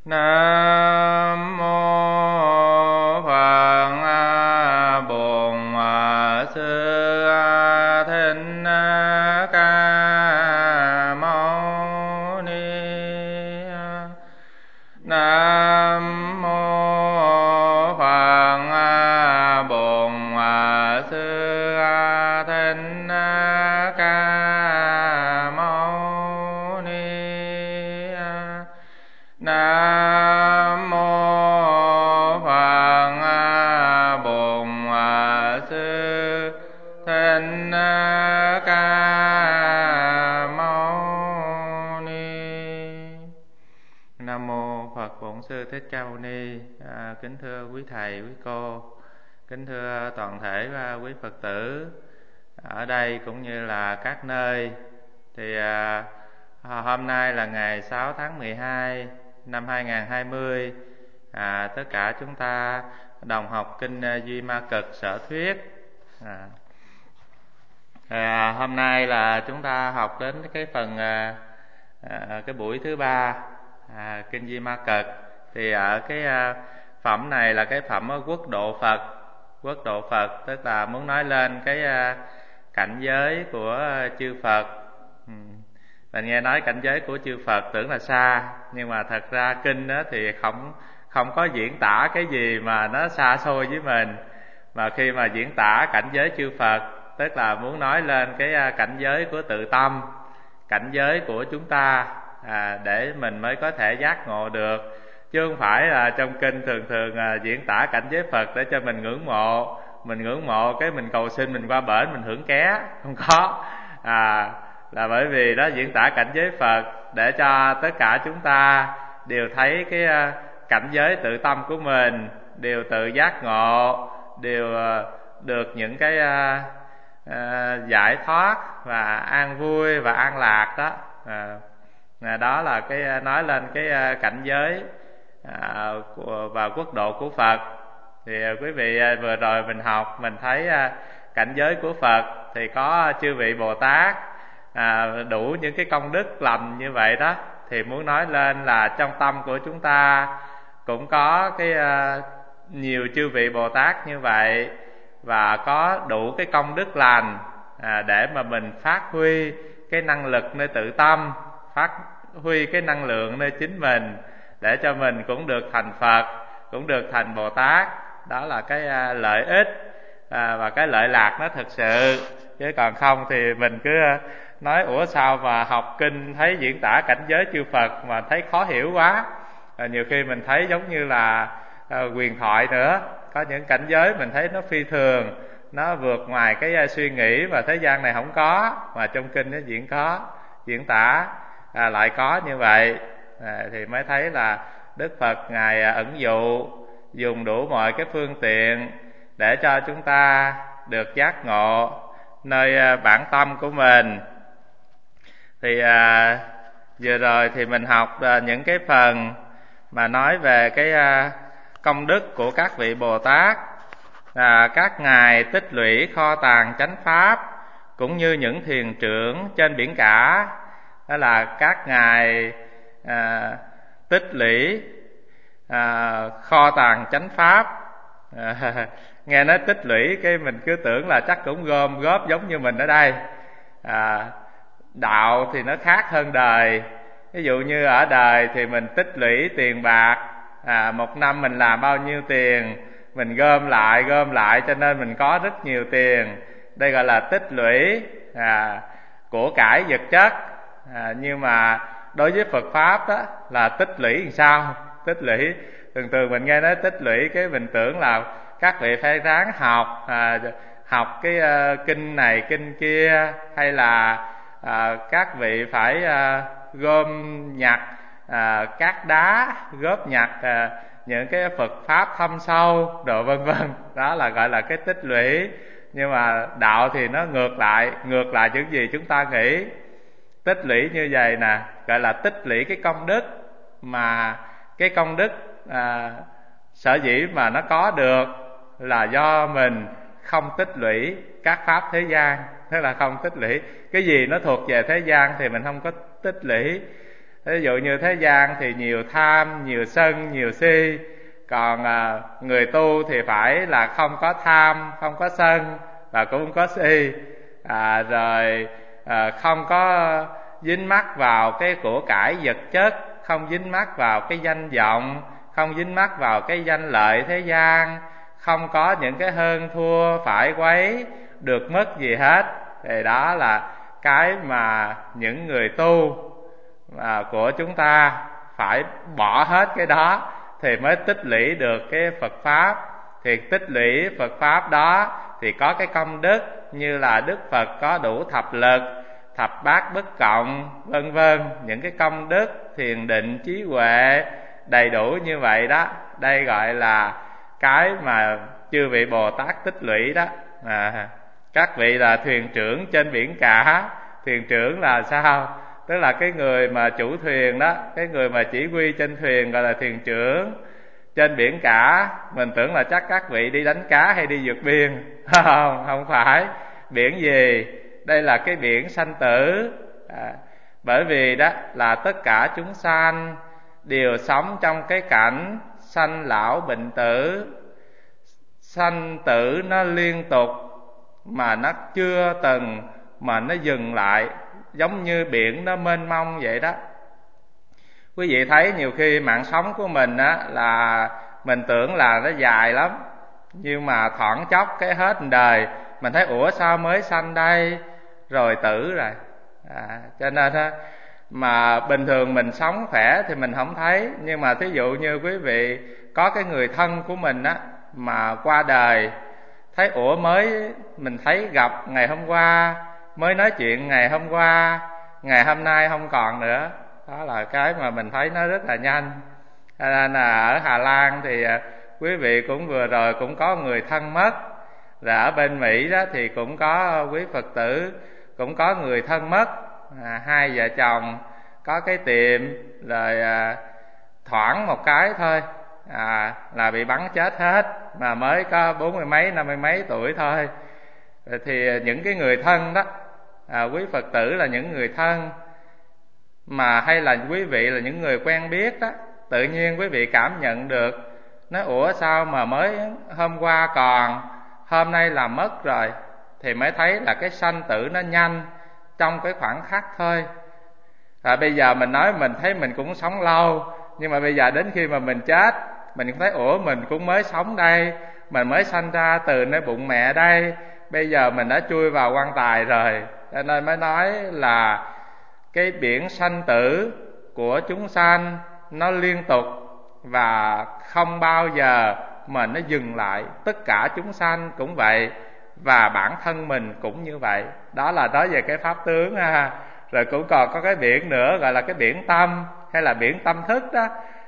Nam mô Phật Bổn Sư Thích Ca Mâu Ni. Nam mô Phật Bổn Sư Thích Ca Mâu Ni. Nam mô Phật Bổn Sư Thích Ca Mâu Ni. Nam mô Phật Bổn Sư Thích Ca Mâu Ni. Kính thưa quý thầy, quý cô, kính thưa toàn thể quý Phật tử ở đây cũng như là các nơi. Thì hôm nay là ngày 6 tháng 12 năm 2020. Tất cả chúng ta đồng học kinh Duy Ma Cực Sở Thuyết. Hôm nay là chúng ta học đến cái phần cái buổi thứ ba kinh Duy Ma Cực. Thì ở cái phẩm này là cái phẩm quốc độ Phật. Quốc độ Phật tức là muốn nói lên cái cảnh giới của chư Phật. Mình nghe nói cảnh giới của chư Phật tưởng là xa, nhưng mà thật ra kinh đó thì không có diễn tả cái gì mà nó xa xôi với mình. Mà khi mà diễn tả cảnh giới chư Phật tức là muốn nói lên cái cảnh giới của tự tâm, cảnh giới của chúng ta, để mình mới có thể giác ngộ được. Chứ không phải là trong kinh thường diễn tả cảnh giới Phật để cho mình ngưỡng mộ. Mình ngưỡng mộ cái mình cầu xin mình qua bển mình hưởng ké. Không có. Là bởi vì đó diễn tả cảnh giới Phật để cho tất cả chúng ta đều thấy cái cảnh giới tự tâm của mình, đều tự giác ngộ, đều được những cái giải thoát và an vui và an lạc đó. Đó là cái nói lên cái cảnh giới và quốc độ của Phật. Thì quý vị vừa rồi mình học, mình thấy cảnh giới của Phật thì có chư vị Bồ Tát đủ những cái công đức lành như vậy đó. Thì muốn nói lên là trong tâm của chúng ta cũng có cái nhiều chư vị Bồ Tát như vậy, và có đủ cái công đức lành để mà mình phát huy cái năng lực nơi tự tâm, phát huy cái năng lượng nơi chính mình, để cho mình cũng được thành Phật, cũng được thành Bồ Tát. Đó là cái lợi ích và cái lợi lạc nó thực sự. Chứ còn không thì mình cứ nói ủa sao mà học kinh thấy diễn tả cảnh giới chư Phật mà thấy khó hiểu quá. Nhiều khi mình thấy giống như là huyền thoại nữa. Có những cảnh giới mình thấy nó phi thường, nó vượt ngoài cái suy nghĩ và thế gian này không có, mà trong kinh nó diễn tả lại có như vậy. Thì mới thấy là Đức Phật Ngài ẩn dụ, dùng đủ mọi cái phương tiện để cho chúng ta được giác ngộ nơi bản tâm của mình. Thì vừa rồi thì mình học những cái phần mà nói về cái công đức của các vị Bồ Tát. Các ngài tích lũy kho tàng chánh pháp, cũng như những thiền trưởng trên biển cả. Đó là các ngài tích lũy kho tàng chánh pháp. Nghe nói tích lũy cái mình cứ tưởng là chắc cũng gom góp giống như mình ở đây. Đạo thì nó khác hơn đời. Ví dụ như ở đời thì mình tích lũy tiền bạc, một năm mình làm bao nhiêu tiền, mình gom lại cho nên mình có rất nhiều tiền. Đây gọi là tích lũy của cải vật chất. Nhưng mà đối với Phật Pháp đó là tích lũy làm sao? Tích lũy, thường mình nghe nói tích lũy cái mình tưởng là các vị phải ráng học cái kinh này kinh kia, hay là các vị phải gom nhặt cát đá, góp nhặt những cái Phật Pháp thâm sâu đồ vân vân. Đó là gọi là cái tích lũy. Nhưng mà đạo thì nó ngược lại những gì chúng ta nghĩ. Tích lũy như vậy nè, gọi là tích lũy cái công đức. Mà cái công đức sở dĩ mà nó có được là do mình không tích lũy các pháp thế gian. Tức là không tích lũy cái gì nó thuộc về thế gian thì mình không có tích lũy. Ví dụ như thế gian thì nhiều tham, nhiều sân, nhiều si. Còn người tu thì phải là không có tham, không có sân và cũng không có si. Rồi không có dính mắc vào cái của cải vật chất, không dính mắc vào cái danh vọng, không dính mắc vào cái danh lợi thế gian, không có những cái hơn thua phải quấy được mất gì hết. Thì đó là cái mà những người tu của chúng ta phải bỏ hết cái đó thì mới tích lũy được cái Phật Pháp. Thì tích lũy Phật Pháp đó thì có cái công đức như là Đức Phật có đủ thập lực, thập bát bất cộng, vân vân. Những cái công đức thiền định trí huệ đầy đủ như vậy đó. Đây gọi là cái mà chư vị Bồ Tát tích lũy đó. Các vị là thuyền trưởng trên biển cả. Thuyền trưởng là sao? Tức là cái người mà chủ thuyền đó, cái người mà chỉ huy trên thuyền gọi là thuyền trưởng trên biển cả. Mình tưởng là chắc các vị đi đánh cá hay đi vượt biên. Không phải. Biển gì? Đây là cái biển sanh tử. Bởi vì đó là tất cả chúng sanh đều sống trong cái cảnh sanh lão bệnh tử. Sanh tử nó liên tục mà nó chưa từng mà nó dừng lại, giống như biển nó mênh mông vậy đó. Quý vị thấy nhiều khi mạng sống của mình á là mình tưởng là nó dài lắm, nhưng mà thoảng chốc cái hết đời mình thấy ủa sao mới sanh đây rồi tử rồi. Cho nên á, mà bình thường mình sống khỏe thì mình không thấy. Nhưng mà thí dụ như quý vị có cái người thân của mình á mà qua đời, thấy ủa mới mình thấy gặp ngày hôm qua, mới nói chuyện ngày hôm qua, ngày hôm nay không còn nữa. Đó là cái mà mình thấy nó rất là nhanh. Cho nên là ở Hà Lan thì quý vị cũng vừa rồi cũng có người thân mất. Rồi ở bên Mỹ đó thì cũng có quý Phật tử cũng có người thân mất. Hai vợ chồng có cái tiệm rồi thoảng một cái thôi là bị bắn chết hết, mà mới có 40 mấy 50 mấy tuổi thôi. Thì những cái người thân đó, quý Phật tử là những người thân, mà hay là quý vị là những người quen biết đó, tự nhiên quý vị cảm nhận được, nói ủa sao mà mới hôm qua còn, hôm nay là mất rồi. Thì mới thấy là cái sanh tử nó nhanh trong cái khoảng khắc thôi. Bây giờ mình nói mình thấy mình cũng sống lâu, nhưng mà bây giờ đến khi mà mình chết, mình cũng thấy ủa mình cũng mới sống đây, mình mới sanh ra từ nơi bụng mẹ đây, bây giờ mình đã chui vào quan tài rồi. Cho nên mới nói là cái biển sanh tử của chúng sanh nó liên tục và không bao giờ mà nó dừng lại. Tất cả chúng sanh cũng vậy, và bản thân mình cũng như vậy. Đó là nói về cái pháp tướng ha. Rồi cũng còn có cái biển nữa gọi là cái biển tâm, hay là biển tâm thức đó.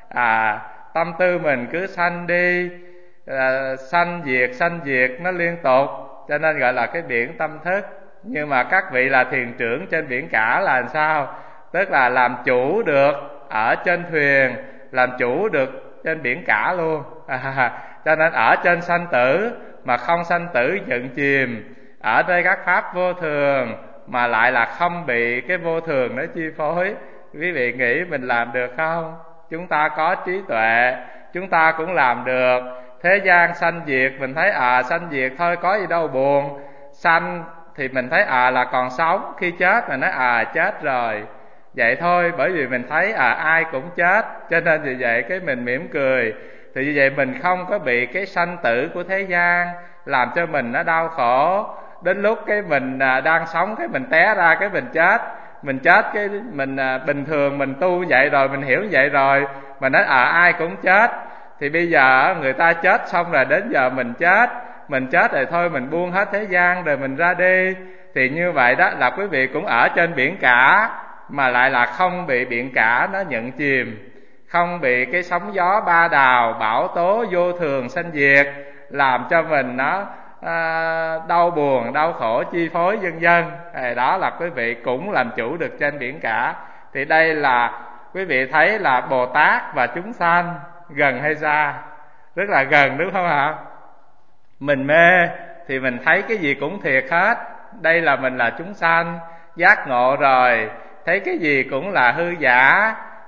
Tâm tư mình cứ sanh đi, sanh diệt nó liên tục, cho nên gọi là cái biển tâm thức. Nhưng mà các vị là thuyền trưởng trên biển cả là làm sao? Tức là làm chủ được ở trên thuyền, làm chủ được trên biển cả luôn. Cho nên ở trên sanh tử mà không sanh tử giận chìm, ở đây các pháp vô thường mà lại là không bị cái vô thường nó chi phối. Quý vị nghĩ mình làm được không? Chúng ta có trí tuệ, chúng ta cũng làm được. Thế gian sanh diệt, mình thấy sanh diệt thôi, có gì đâu buồn. Sanh thì mình thấy là còn sống, khi chết mình nói chết rồi, vậy thôi. Bởi vì mình thấy ai cũng chết, cho nên vì vậy cái mình mỉm cười. Thì như vậy mình không có bị cái sanh tử của thế gian làm cho mình nó đau khổ. Đến lúc cái mình đang sống cái mình té ra cái mình chết. Mình chết cái mình bình thường mình tu vậy rồi, mình hiểu vậy rồi, mình nói ai cũng chết. Thì bây giờ người ta chết xong rồi đến giờ mình chết. Mình chết rồi thôi mình buông hết thế gian rồi mình ra đi. Thì như vậy đó là quý vị cũng ở trên biển cả, mà lại là không bị biển cả nó nhận chìm, không bị cái sóng gió ba đào bão tố vô thường sanh diệt làm cho mình nó đau buồn, đau khổ chi phối vân vân. Đó là quý vị cũng làm chủ được trên biển cả. Thì đây là quý vị thấy là Bồ Tát và chúng sanh gần hay xa? Rất là gần, đúng không ạ? Mình mê thì mình thấy cái gì cũng thiệt hết. Đây là mình là chúng sanh, giác ngộ rồi, thấy cái gì cũng là hư giả,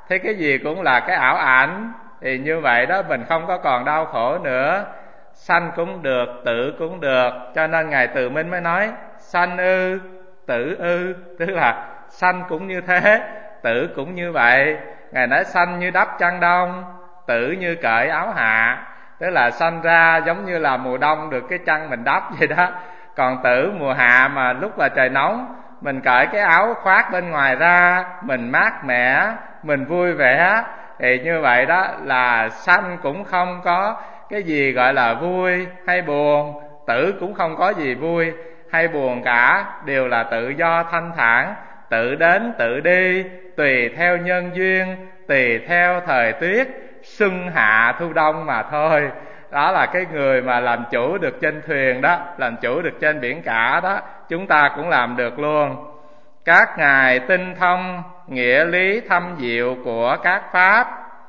thấy cái gì cũng là cái ảo ảnh, thì như vậy đó mình không có còn đau khổ nữa. Sanh cũng được, tử cũng được, cho nên Ngài Từ Minh mới nói sanh ư, tử ư, tức là sanh cũng như thế, tử cũng như vậy. Ngài nói sanh như đắp chăn đông, tử như cởi áo hạ, tức là sanh ra giống như là mùa đông được cái chăn mình đắp vậy đó. Còn tử mùa hạ mà lúc là trời nóng, mình cởi cái áo khoác bên ngoài ra, mình mát mẻ, mình vui vẻ, thì như vậy đó là sanh cũng không có cái gì gọi là vui hay buồn, tử cũng không có gì vui hay buồn cả, đều là tự do thanh thản, tự đến tự đi, tùy theo nhân duyên, tùy theo thời tiết, xuân hạ thu đông mà thôi. Đó là cái người mà làm chủ được trên thuyền đó, làm chủ được trên biển cả đó, chúng ta cũng làm được luôn. Các ngài tinh thông nghĩa lý thâm diệu của các pháp,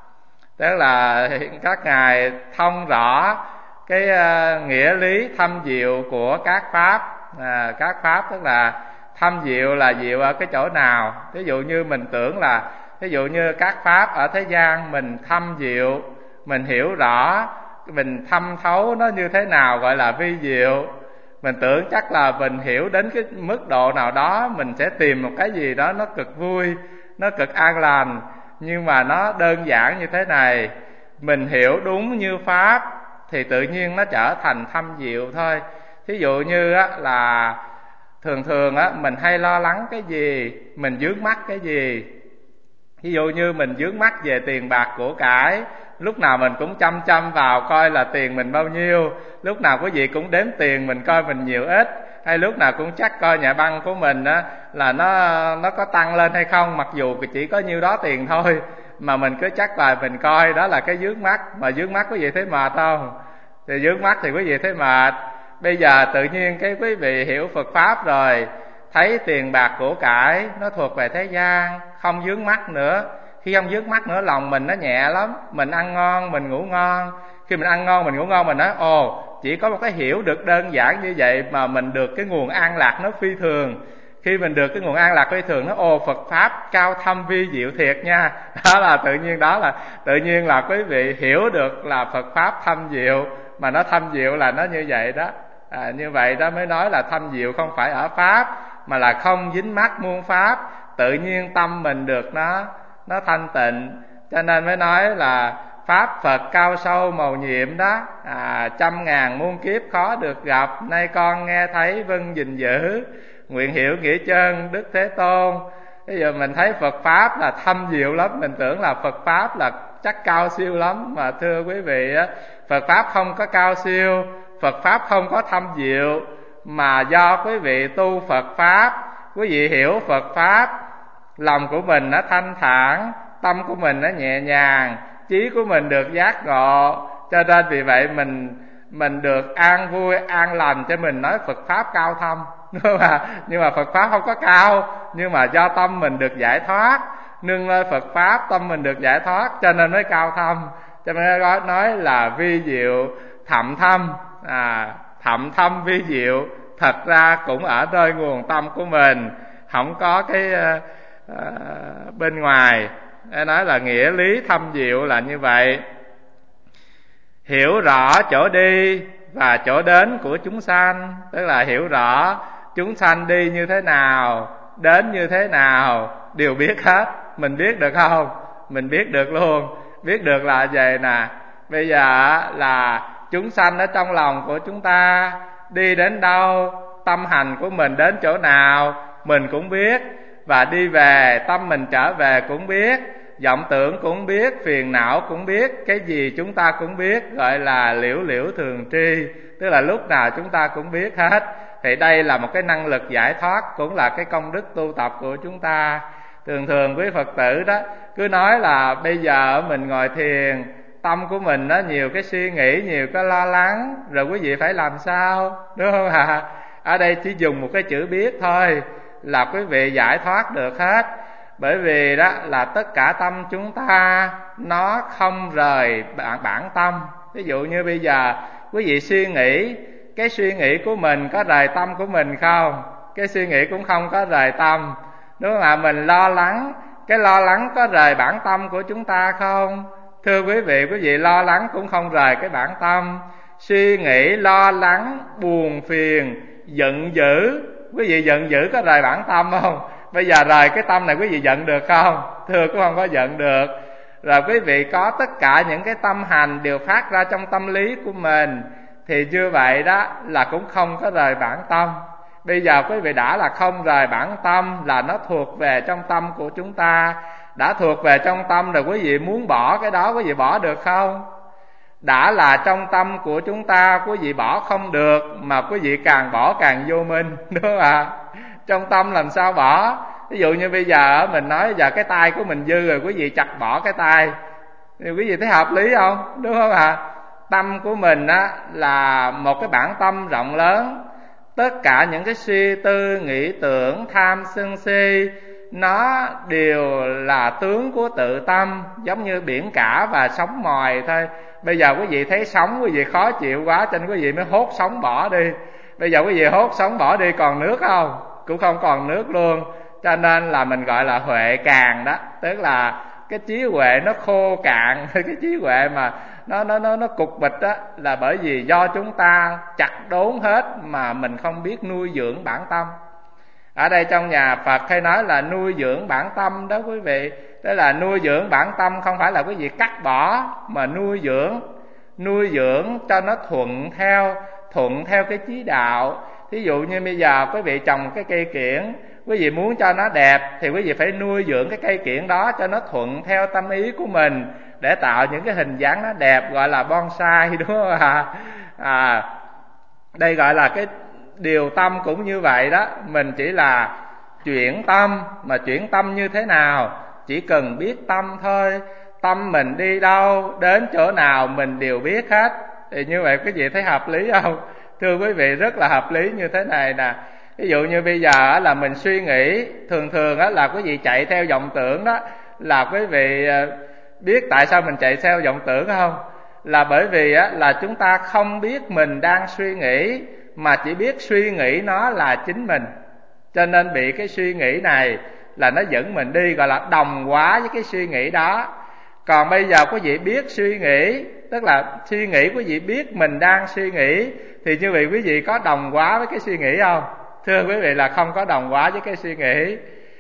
tức là các ngài thông rõ cái nghĩa lý thâm diệu của các pháp. Các pháp tức là thâm diệu là diệu ở cái chỗ nào? Ví dụ như mình tưởng là ví dụ như các pháp ở thế gian mình thâm diệu, mình hiểu rõ, mình thâm thấu nó như thế nào gọi là vi diệu. Mình tưởng chắc là mình hiểu đến cái mức độ nào đó, mình sẽ tìm một cái gì đó nó cực vui, nó cực an lành. Nhưng mà nó đơn giản như thế này, mình hiểu đúng như pháp thì tự nhiên nó trở thành thâm diệu thôi. Thí dụ như là thường thường mình hay lo lắng cái gì, mình vướng mắc cái gì. Ví dụ như mình vướng mắc về tiền bạc của cải, lúc nào mình cũng chăm chăm vào coi là tiền mình bao nhiêu, lúc nào quý vị cũng đếm tiền mình coi mình nhiều ít, hay lúc nào cũng chắc coi nhà băng của mình là nó có tăng lên hay không, mặc dù chỉ có nhiêu đó tiền thôi mà mình cứ chắc là mình coi. Đó là cái vướng mắc. Mà vướng mắc quý vị thấy mệt không? Thì vướng mắc thì quý vị thấy mệt. Bây giờ tự nhiên cái quý vị hiểu Phật pháp rồi, thấy tiền bạc của cải nó thuộc về thế gian, không vướng mắc nữa. Khi không vướng mắc nữa, lòng mình nó nhẹ lắm. Mình ăn ngon, mình ngủ ngon. Khi mình ăn ngon, mình ngủ ngon, mình nói ồ, chỉ có một cái hiểu được đơn giản như vậy mà mình được cái nguồn an lạc nó phi thường. Khi mình được cái nguồn an lạc phi thường, nó ồ, Phật pháp cao thâm vi diệu thiệt nha. Đó là tự nhiên là quý vị hiểu được là Phật pháp thâm diệu, mà nó thâm diệu là nó như vậy đó. Như vậy đó mới nói là thâm diệu không phải ở pháp, mà là không dính mắc muôn pháp, tự nhiên tâm mình được nó thanh tịnh. Cho nên mới nói là pháp Phật cao sâu màu nhiệm đó, trăm ngàn muôn kiếp khó được gặp, nay con nghe thấy vâng gìn giữ, nguyện hiểu nghĩa chân Đức Thế Tôn. Bây giờ mình thấy Phật pháp là thâm diệu lắm, mình tưởng là Phật pháp là chắc cao siêu lắm, mà thưa quý vị Phật pháp không có cao siêu, Phật pháp không có thâm diệu, mà do quý vị tu Phật pháp, quý vị hiểu Phật pháp, lòng của mình nó thanh thản, tâm của mình nó nhẹ nhàng, trí của mình được giác ngộ. Cho nên vì vậy mình được an vui, an lành, cho mình nói Phật pháp cao thâm. Nhưng mà Phật pháp không có cao, nhưng mà do tâm mình được giải thoát, nương nơi Phật pháp tâm mình được giải thoát, cho nên mới cao thâm. Cho nên nói là vi diệu thậm thâm, thậm thâm vi diệu, thật ra cũng ở nơi nguồn tâm của mình, không có cái bên ngoài. Nói là nghĩa lý thâm diệu là như vậy. Hiểu rõ chỗ đi và chỗ đến của chúng sanh, tức là hiểu rõ chúng sanh đi như thế nào, đến như thế nào, đều biết hết. Mình biết được không? Mình biết được luôn. Biết được là vậy nè. Bây giờ là chúng sanh ở trong lòng của chúng ta đi đến đâu, tâm hành của mình đến chỗ nào, mình cũng biết. Và đi về, tâm mình trở về cũng biết, vọng tưởng cũng biết, phiền não cũng biết, cái gì chúng ta cũng biết, gọi là liễu liễu thường tri, tức là lúc nào chúng ta cũng biết hết. Thì đây là một cái năng lực giải thoát, cũng là cái công đức tu tập của chúng ta. Thường thường quý Phật tử đó cứ nói là bây giờ mình ngồi thiền, tâm của mình nó nhiều cái suy nghĩ, nhiều cái lo lắng, rồi quý vị phải làm sao, đúng không ạ? Ở đây chỉ dùng một cái chữ biết thôi là quý vị giải thoát được hết. Bởi vì đó là tất cả tâm chúng ta nó không rời bản tâm. Ví dụ như bây giờ quý vị suy nghĩ, cái suy nghĩ của mình có rời tâm của mình không? Cái suy nghĩ cũng không có rời tâm, đúng không ạ? Mình lo lắng, Cái lo lắng có rời bản tâm của chúng ta không? Thưa quý vị lo lắng cũng không rời cái bản tâm. Suy nghĩ, lo lắng, buồn phiền, giận dữ, quý vị giận dữ có rời bản tâm không? Bây giờ rời cái tâm này quý vị giận được không? Thưa cũng không có giận được. Rồi quý vị có tất cả những cái tâm hành đều phát ra trong tâm lý của mình, thì như vậy đó là cũng không có rời bản tâm. Bây giờ quý vị đã là không rời bản tâm, là nó thuộc về trong tâm của chúng ta. Đã thuộc về trong tâm rồi, quý vị muốn bỏ cái đó quý vị bỏ được không? Đã là trong tâm của chúng ta, quý vị bỏ không được, mà quý vị càng bỏ càng vô minh, đúng không ạ? Trong tâm làm sao bỏ? Ví dụ như bây giờ mình nói giờ cái tay của mình dư rồi, quý vị chặt bỏ cái tay, thì quý vị thấy hợp lý không? Đúng không ạ? Tâm của mình á là một cái bản tâm rộng lớn. Tất cả những cái suy tư, nghĩ tưởng, tham sân si, nó đều là tướng của tự tâm, giống như biển cả và sóng mòi thôi. Bây giờ quý vị thấy sóng, quý vị khó chịu quá cho nên quý vị mới hốt sóng bỏ đi. Bây giờ quý vị hốt sóng bỏ đi còn nước không? Cũng không còn nước luôn. Cho nên là mình gọi là huệ càn đó. Tức là cái trí huệ nó khô cạn. Cái trí huệ mà nó cục bịch đó, là bởi vì do chúng ta chặt đốn hết mà mình không biết nuôi dưỡng bản tâm. Ở đây trong nhà Phật hay nói là nuôi dưỡng bản tâm đó quý vị. Tức là nuôi dưỡng bản tâm không phải là quý vị cắt bỏ, mà nuôi dưỡng cho nó thuận theo cái chí đạo. Thí dụ như bây giờ quý vị trồng cái cây kiểng, quý vị muốn cho nó đẹp thì quý vị phải nuôi dưỡng cái cây kiểng đó cho nó thuận theo tâm ý của mình, để tạo những cái hình dáng nó đẹp, gọi là bonsai, đúng không ạ? Đây gọi là cái điều tâm cũng như vậy đó. Mình chỉ là chuyển tâm, mà chuyển tâm như thế nào? Chỉ cần biết tâm thôi. Tâm mình đi đâu, đến chỗ nào mình đều biết hết. Thì như vậy quý vị thấy hợp lý không? Thưa quý vị, rất là hợp lý như thế này nè. Ví dụ như bây giờ là mình suy nghĩ, thường là quý vị chạy theo vọng tưởng đó, là quý vị biết tại sao mình chạy theo vọng tưởng không? Là bởi vì là chúng ta không biết mình đang suy nghĩ, mà chỉ biết suy nghĩ nó là chính mình. Cho nên bị cái suy nghĩ này là nó dẫn mình đi, gọi là đồng hóa với cái suy nghĩ đó. Còn bây giờ quý vị biết suy nghĩ, tức là suy nghĩ quý vị biết mình đang suy nghĩ, thì như vậy quý vị có đồng hóa với cái suy nghĩ không? Thưa quý vị là không có đồng hóa với cái suy nghĩ.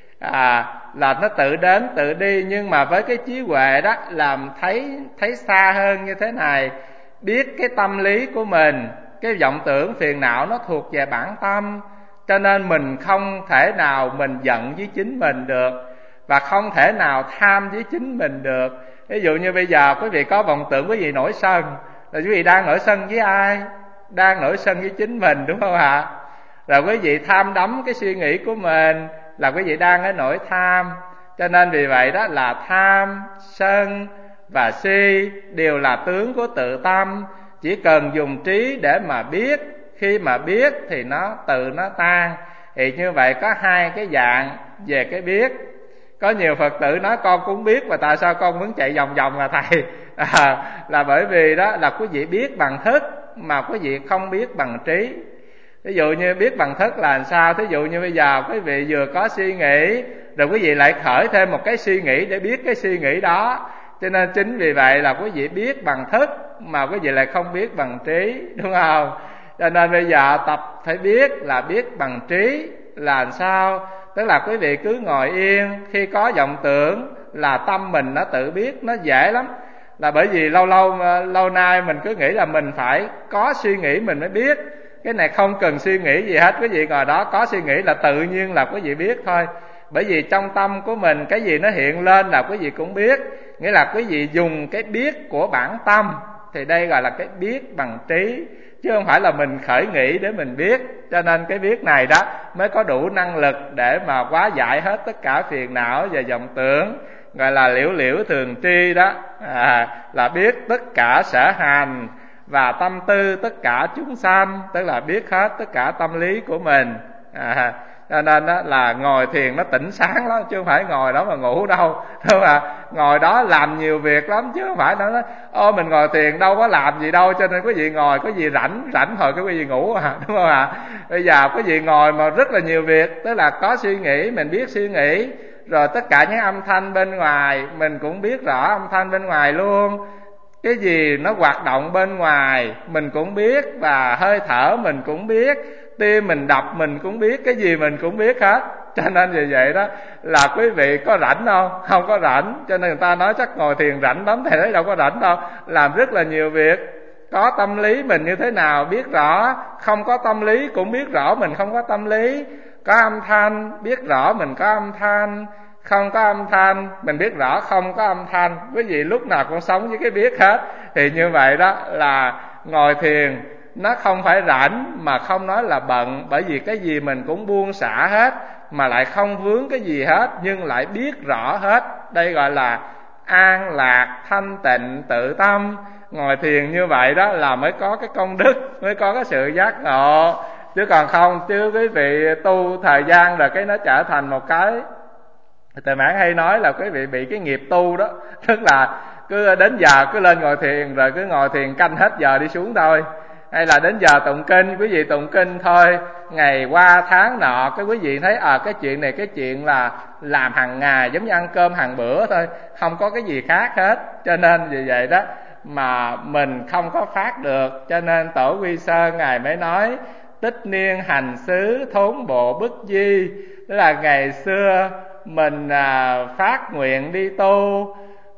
Là nó tự đến tự đi. Nhưng mà với cái trí huệ đó, làm thấy xa hơn như thế này. Biết cái tâm lý của mình, cái vọng tưởng phiền não nó thuộc về bản tâm, cho nên mình không thể nào mình giận với chính mình được, và không thể nào tham với chính mình được. Ví dụ như bây giờ quý vị có vọng tưởng quý vị nổi sân, là quý vị đang nổi sân với ai? Đang nổi sân với chính mình, đúng không ạ? Rồi quý vị tham đắm cái suy nghĩ của mình, là quý vị đang ở nỗi tham. Cho nên vì vậy đó là tham, sân và si đều là tướng của tự tâm. Chỉ cần dùng trí để mà biết, khi mà biết thì nó tự nó tan. Thì như vậy có hai cái dạng về cái biết. Có nhiều Phật tử nói con cũng biết, mà tại sao con muốn chạy vòng vòng à thầy? Là bởi vì đó là quý vị biết bằng thức, mà quý vị không biết bằng trí. Ví dụ như biết bằng thức là sao? Thí dụ như bây giờ quý vị vừa có suy nghĩ, rồi quý vị lại khởi thêm một cái suy nghĩ để biết cái suy nghĩ đó. Cho nên chính vì vậy là quý vị biết bằng thức, mà quý vị lại không biết bằng trí, đúng không? Cho nên bây giờ tập phải biết là biết bằng trí là sao? Tức là quý vị cứ ngồi yên, khi có vọng tưởng là tâm mình nó tự biết, nó dễ lắm. Là bởi vì lâu nay mình cứ nghĩ là mình phải có suy nghĩ mình mới biết. Cái này không cần suy nghĩ gì hết. Quý vị ngồi đó có suy nghĩ là tự nhiên là quý vị biết thôi. Bởi vì trong tâm của mình cái gì nó hiện lên là quý vị cũng biết. Nghĩa là quý vị dùng cái biết của bản tâm, thì đây gọi là cái biết bằng trí, chứ không phải là mình khởi nghĩ để mình biết. Cho nên cái biết này đó mới có đủ năng lực để mà hóa giải hết tất cả phiền não và vọng tưởng, gọi là liễu liễu thường tri đó. Là biết tất cả sở hành và tâm tư tất cả chúng sanh, tức là biết hết tất cả tâm lý của mình. Cho nên đó là ngồi thiền nó tỉnh sáng lắm, chứ không phải ngồi đó mà ngủ đâu, đúng không ạ? Ngồi đó làm nhiều việc lắm, chứ không phải nói ô mình ngồi thiền đâu có làm gì đâu, cho nên quý vị ngồi có gì rảnh hồi cái quý vị ngủ đúng không ạ? Bây giờ quý vị ngồi mà rất là nhiều việc, tức là có suy nghĩ mình biết suy nghĩ, rồi tất cả những âm thanh bên ngoài mình cũng biết rõ âm thanh bên ngoài luôn. Cái gì nó hoạt động bên ngoài mình cũng biết, và hơi thở mình cũng biết, tim mình đập mình cũng biết, cái gì mình cũng biết hết. Cho nên vì vậy đó là quý vị có rảnh không? Không có rảnh. Cho nên người ta nói chắc ngồi thiền rảnh lắm, thầy thấy đâu có rảnh đâu, làm rất là nhiều việc. Có tâm lý mình như thế nào biết rõ, không có tâm lý cũng biết rõ mình không có tâm lý. Có âm thanh biết rõ mình có âm thanh, không có âm thanh mình biết rõ không có âm thanh. Quý vị lúc nào cũng sống với cái biết hết. Thì như vậy đó là ngồi thiền nó không phải rảnh, mà không nói là bận, bởi vì cái gì mình cũng buông xả hết, mà lại không vướng cái gì hết, nhưng lại biết rõ hết. Đây gọi là an lạc thanh tịnh tự tâm. Ngồi thiền như vậy đó là mới có cái công đức, mới có cái sự giác ngộ. Chứ còn không, chứ quý vị tu thời gian rồi cái nó trở thành một cái, Thầy Mãn hay nói là quý vị bị cái nghiệp tu đó. Tức là cứ đến giờ cứ lên ngồi thiền, rồi cứ ngồi thiền canh hết giờ đi xuống thôi. Hay là đến giờ tụng kinh, quý vị tụng kinh thôi, ngày qua tháng nọ, cái quý vị thấy cái chuyện này cái chuyện là làm hàng ngày, giống như ăn cơm hàng bữa thôi, không có cái gì khác hết. Cho nên vì vậy đó mà mình không có phát được. Cho nên Tổ Quy Sơn Ngài mới nói tích niên hành xứ thốn bộ bức di. Tức là ngày xưa mình phát nguyện đi tu,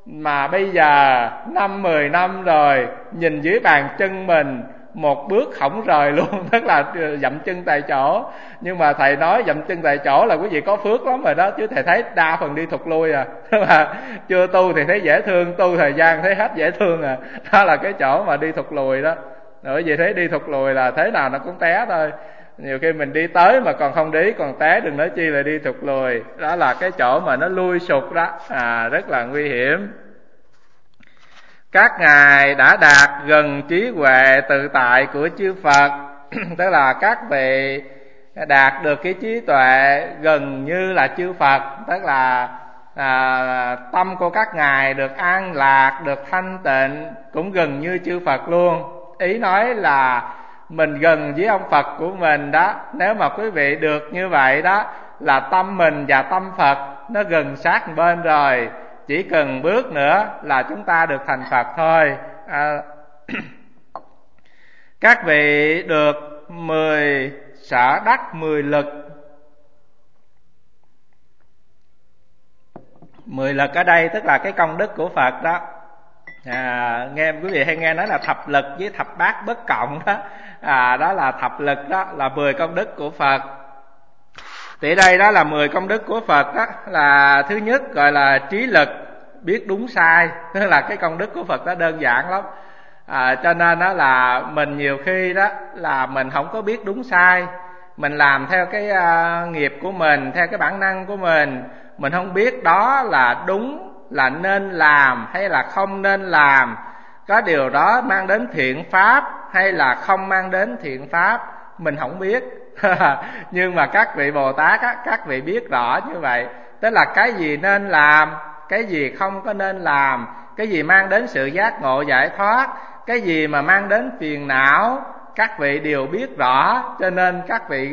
mà bây giờ 5-10 năm rồi, nhìn dưới bàn chân mình một bước không rời luôn. Tức là dậm chân tại chỗ. Nhưng mà thầy nói dậm chân tại chỗ là quý vị có phước lắm rồi đó, chứ thầy thấy đa phần đi thụt lui à. Mà chưa tu thì thấy dễ thương, tu thời gian thấy hết dễ thương à. Đó là cái chỗ mà đi thụt lùi đó. Bởi vì thấy đi thụt lùi là thế nào nó cũng té thôi. Nhiều khi mình đi tới mà còn không để ý còn té, đừng nói chi là đi thụt lùi. Đó là cái chỗ mà nó lui sụt đó, rất là nguy hiểm. Các ngài đã đạt gần trí huệ tự tại của chư Phật. Tức là các vị đạt được cái trí tuệ gần như là chư Phật. Tức là tâm của các ngài được an lạc, được thanh tịnh, cũng gần như chư Phật luôn. Ý nói là mình gần với ông Phật của mình đó. Nếu mà quý vị được như vậy đó, là tâm mình và tâm Phật nó gần sát một bên rồi. Chỉ cần bước nữa là chúng ta được thành Phật thôi. Các vị được 10 sở đắc 10 lực. 10 lực ở đây tức là cái công đức của Phật đó. Nghe quý vị hay nghe nói là thập lực với thập bát bất cộng đó. Đó là thập lực, đó là 10 công đức của Phật. Thì đây đó là 10 công đức của Phật đó. Là thứ nhất gọi là trí lực, biết đúng sai. Tức là cái công đức của Phật đó đơn giản lắm. Cho nên đó là mình nhiều khi đó là mình không có biết đúng sai. Mình làm theo cái nghiệp của mình, theo cái bản năng của mình không biết đó là đúng, là nên làm hay là không nên làm. Có điều đó mang đến thiện pháp hay là không mang đến thiện pháp, mình không biết. Nhưng mà các vị Bồ Tát á, các vị biết rõ như vậy. Tức là cái gì nên làm, cái gì không có nên làm, cái gì mang đến sự giác ngộ giải thoát, cái gì mà mang đến phiền não, các vị đều biết rõ. Cho nên các vị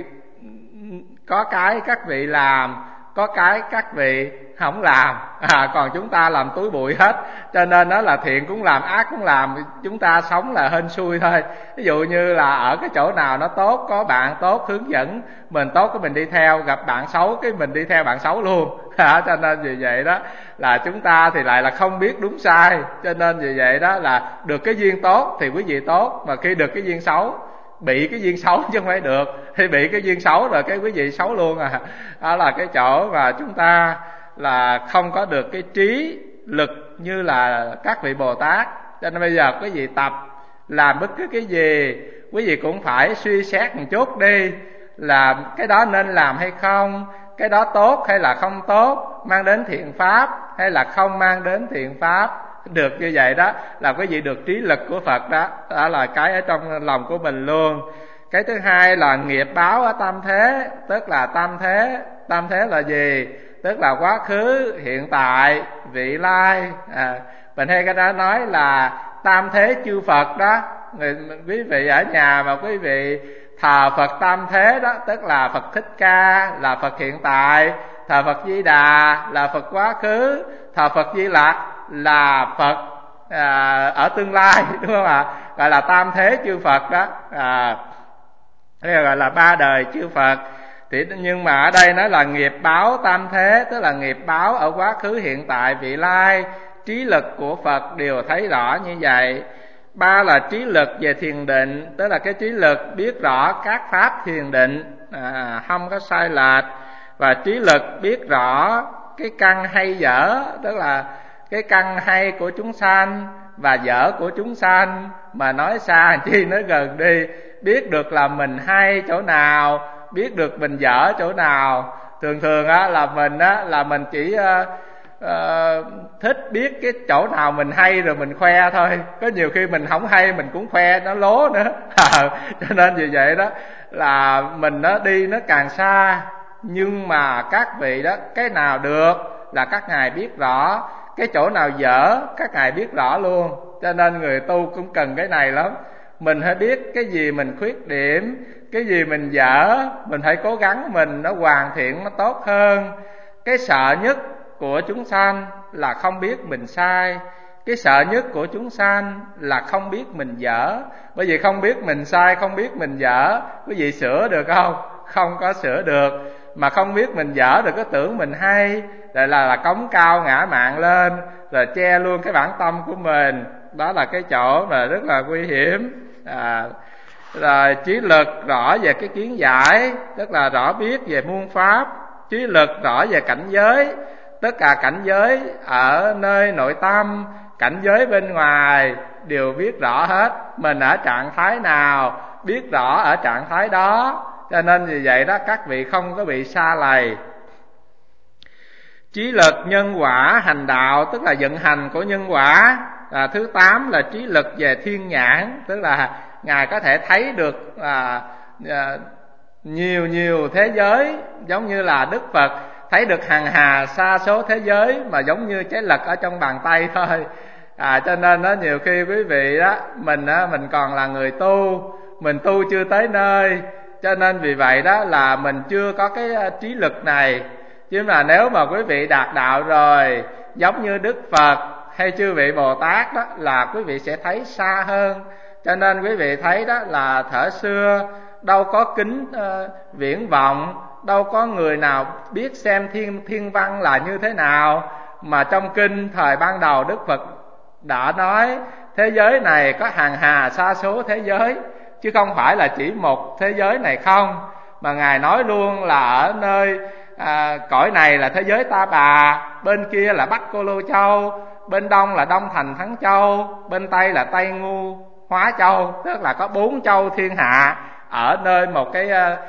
có cái các vị làm, có cái các vị không làm. Còn chúng ta làm túi bụi hết. Cho nên đó là thiện cũng làm, ác cũng làm, chúng ta sống là hên xui thôi. Ví dụ như là ở cái chỗ nào nó tốt, có bạn tốt hướng dẫn mình tốt cái mình đi theo, gặp bạn xấu cái mình đi theo bạn xấu luôn. Cho nên vì vậy đó là chúng ta thì lại là không biết đúng sai. Cho nên vì vậy đó là được cái duyên tốt thì quý vị tốt, mà khi được cái duyên xấu, bị cái duyên xấu chứ không phải được, thì bị cái duyên xấu rồi cái quý vị xấu luôn. Đó là cái chỗ mà chúng ta là không có được cái trí lực như là các vị Bồ Tát. Cho nên bây giờ quý vị tập làm bất cứ cái gì, quý vị cũng phải suy xét một chút đi, là cái đó nên làm hay không, cái đó tốt hay là không tốt, mang đến thiện pháp hay là không mang đến thiện pháp. Được như vậy đó là quý vị được trí lực của Phật đó. Đó là cái ở trong lòng của mình luôn. Cái thứ hai là nghiệp báo ở tam thế. Tức là tam thế. Tam thế là gì? Tức là quá khứ, hiện tại, vị lai. Mình hay cái đó nói là tam thế chư Phật đó. Quý vị ở nhà mà quý vị thờ Phật tam thế đó, tức là Phật Thích Ca là Phật hiện tại, thờ Phật Di Đà là Phật quá khứ, thờ Phật Di Lặc là Phật ở tương lai, đúng không ạ? Gọi là tam thế chư Phật đó, đây gọi là ba đời chư Phật. Thì nhưng mà ở đây nói là nghiệp báo tam thế, tức là nghiệp báo ở quá khứ, hiện tại, vị lai, trí lực của Phật đều thấy rõ như vậy. Ba là trí lực về thiền định, tức là cái trí lực biết rõ các pháp thiền định không có sai lệch, và trí lực biết rõ cái căn hay dở, tức là cái căn hay của chúng sanh và dở của chúng sanh, mà nói xa chi nói gần đi, biết được là mình hay chỗ nào, biết được mình dở chỗ nào. Thường thường là mình chỉ thích biết cái chỗ nào mình hay rồi mình khoe thôi. Có nhiều khi mình không hay mình cũng khoe, nó lố nữa. Cho nên vì vậy đó là mình đi nó càng xa. Nhưng mà các vị đó, cái nào được là các ngài biết rõ, cái chỗ nào dở các ngài biết rõ luôn. Cho nên người tu cũng cần cái này lắm. Mình phải biết cái gì mình khuyết điểm, cái gì mình dở, mình phải cố gắng mình nó hoàn thiện, nó tốt hơn. Cái sợ nhất của chúng sanh là không biết mình sai. Cái sợ nhất của chúng sanh là không biết mình dở. Bởi vì không biết mình sai, không biết mình dở, quý vị sửa được không? Không có sửa được. Mà không biết mình dở rồi có tưởng mình hay, rồi là cống cao ngã mạn lên, rồi che luôn cái bản tâm của mình. Đó là cái chỗ mà rất là nguy hiểm. Rồi trí lực rõ về cái kiến giải, tức là rõ biết về muôn pháp. Trí lực rõ về cảnh giới, tất cả cảnh giới ở nơi nội tâm, cảnh giới bên ngoài đều biết rõ hết. Mình ở trạng thái nào biết rõ ở trạng thái đó. Cho nên vì vậy đó, các vị không có bị sa lầy. Trí lực nhân quả hành đạo, tức là vận hành của nhân quả. Thứ 8 là trí lực về thiên nhãn, tức là ngài có thể thấy được nhiều thế giới, giống như là Đức Phật thấy được hằng hà sa số thế giới mà giống như trái lật ở trong bàn tay thôi. Cho nên đó, nhiều khi quý vị đó, mình còn là người tu, mình tu chưa tới nơi, cho nên vì vậy đó là mình chưa có cái trí lực này. Chứ mà nếu mà quý vị đạt đạo rồi, giống như Đức Phật hay chư vị Bồ Tát đó, là quý vị sẽ thấy xa hơn. Cho nên quý vị thấy đó là thuở xưa đâu có kính viễn vọng, đâu có người nào biết xem thiên văn là như thế nào. Mà trong kinh thời ban đầu Đức Phật đã nói thế giới này có hàng hà sa số thế giới, chứ không phải là chỉ một thế giới này không. Mà ngài nói luôn là ở nơi cõi này là thế giới Ta Bà, bên kia là Bắc Cô Lô Châu, bên đông là Đông Thành Thắng Châu, bên tây là Tây Ngu Hóa Châu, tức là có 4 châu thiên hạ ở nơi một cái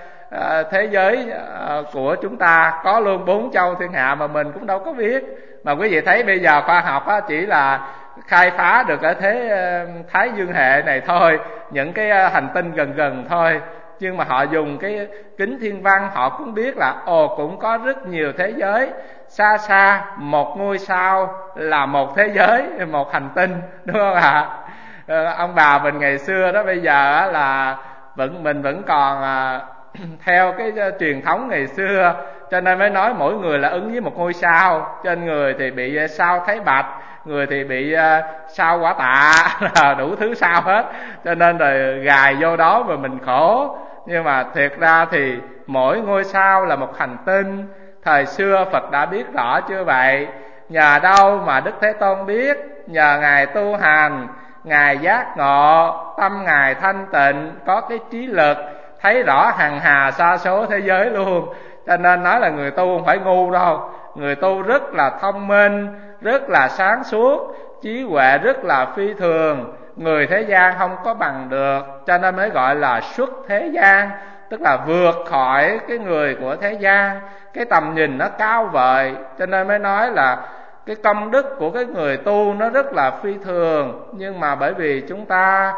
thế giới của chúng ta, có luôn 4 châu thiên hạ mà mình cũng đâu có biết. Mà quý vị thấy bây giờ khoa học chỉ là khai phá được ở thế Thái Dương hệ này thôi, những cái hành tinh gần thôi. Nhưng mà họ dùng cái kính thiên văn, họ cũng biết là cũng có rất nhiều thế giới. Xa xa một ngôi sao là một thế giới, một hành tinh, đúng không ạ? Ông bà mình ngày xưa đó, bây giờ là mình vẫn còn theo cái truyền thống ngày xưa, cho nên mới nói mỗi người là ứng với một ngôi sao. Trên người thì bị sao Thái Bạch, người thì bị sao Quả Tạ, đủ thứ sao hết. Cho nên rồi gài vô đó mà mình khổ. Nhưng mà thiệt ra thì mỗi ngôi sao là một hành tinh. Thời xưa Phật đã biết rõ chưa vậy? Nhờ đâu mà Đức Thế Tôn biết? Nhờ Ngài tu hành, Ngài giác ngộ, tâm Ngài thanh tịnh, có cái trí lực thấy rõ hằng hà sa số thế giới luôn. Cho nên nói là người tu không phải ngu đâu. Người tu rất là thông minh, rất là sáng suốt, trí huệ rất là phi thường, người thế gian không có bằng được. Cho nên mới gọi là xuất thế gian, tức là vượt khỏi cái người của thế gian. Cái tầm nhìn nó cao vời, cho nên mới nói là cái công đức của cái người tu nó rất là phi thường. Nhưng mà bởi vì chúng ta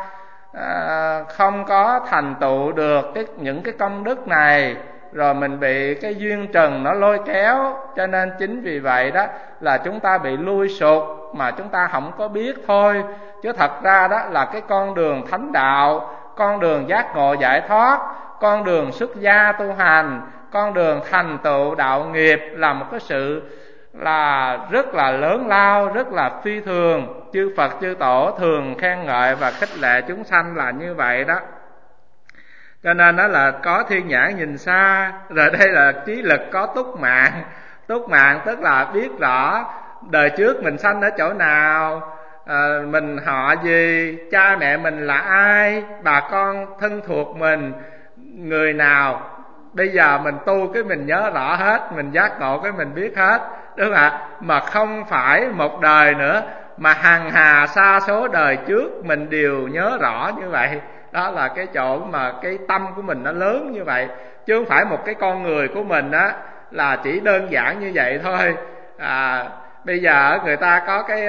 không có thành tựu được những cái công đức này, rồi mình bị cái duyên trần nó lôi kéo, cho nên chính vì vậy đó là chúng ta bị lui sụt mà chúng ta không có biết thôi. Chứ thật ra đó là cái con đường thánh đạo, con đường giác ngộ giải thoát, con đường xuất gia tu hành con đường thành tựu đạo nghiệp là một cái sự là rất là lớn lao, rất là phi thường. Chư Phật chư Tổ thường khen ngợi và khích lệ chúng sanh là như vậy đó. Cho nên đó là có thiên nhãn nhìn xa, rồi đây là trí lực có túc mạng. Túc mạng tức là biết rõ đời trước mình sanh ở chỗ nào, mình họ gì, cha mẹ mình là ai, bà con thân thuộc mình người nào. Bây giờ mình tu cái mình nhớ rõ hết, mình giác ngộ cái mình biết hết, đúng không ạ? Mà không phải một đời nữa, mà hằng hà sa số đời trước mình đều nhớ rõ như vậy. Đó là cái chỗ mà cái tâm của mình nó lớn như vậy, chứ không phải một cái con người của mình á là chỉ đơn giản như vậy thôi. Bây giờ người ta có cái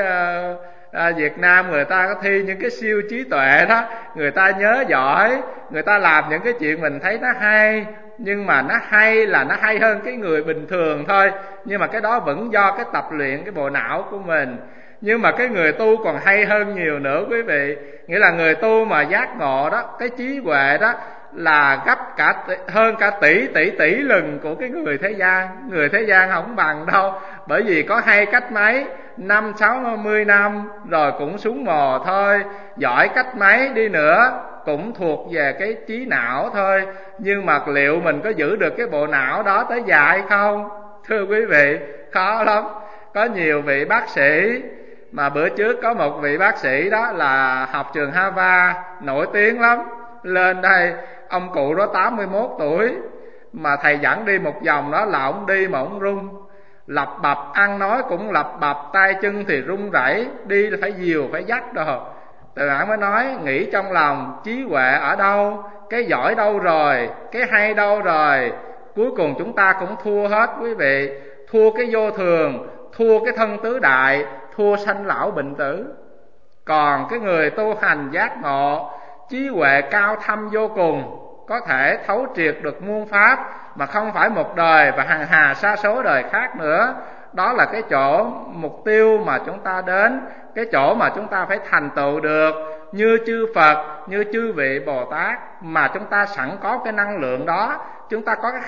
Việt Nam người ta có thi những cái siêu trí tuệ đó, người ta nhớ giỏi, người ta làm những cái chuyện mình thấy nó hay, nhưng mà nó hay là nó hay hơn cái người bình thường thôi. Nhưng mà cái đó vẫn do cái tập luyện cái bộ não của mình. Nhưng mà cái người tu còn hay hơn nhiều nữa quý vị. Nghĩa là người tu mà giác ngộ đó, cái trí huệ đó là gấp hơn cả tỷ lần của cái người thế gian. Người thế gian không bằng đâu. Bởi vì có hay cách mấy, 50-60 năm rồi cũng xuống mồ thôi. Giỏi cách mấy đi nữa cũng thuộc về cái trí não thôi. Nhưng mà liệu mình có giữ được cái bộ não đó tới già hay không? Thưa quý vị, khó lắm. Có nhiều vị bác sĩ, mà bữa trước có một vị bác sĩ đó là học trường Harvard, nổi tiếng lắm. Lên đây, ông cụ đó 81 tuổi, mà thầy dẫn đi một vòng đó là ông đi mà ông run, lập bập, ăn nói cũng lập bập, tay chân thì run rẩy, đi là phải dìu, phải dắt đồ. Từ nãy mới nói, nghĩ trong lòng, trí huệ ở đâu, cái giỏi đâu rồi, cái hay đâu rồi. Cuối cùng chúng ta cũng thua hết quý vị. Thua cái vô thường, thua cái thân tứ đại, thua sanh lão bệnh tử. Còn cái người tu hành giác ngộ, trí huệ cao thâm vô cùng, có thể thấu triệt được muôn pháp, mà không phải một đời và hằng hà sa số đời khác nữa. Đó là cái chỗ mục tiêu mà chúng ta đến, cái chỗ mà chúng ta phải thành tựu được như chư Phật, như chư vị Bồ Tát. Mà chúng ta sẵn có cái năng lượng đó, chúng ta có cái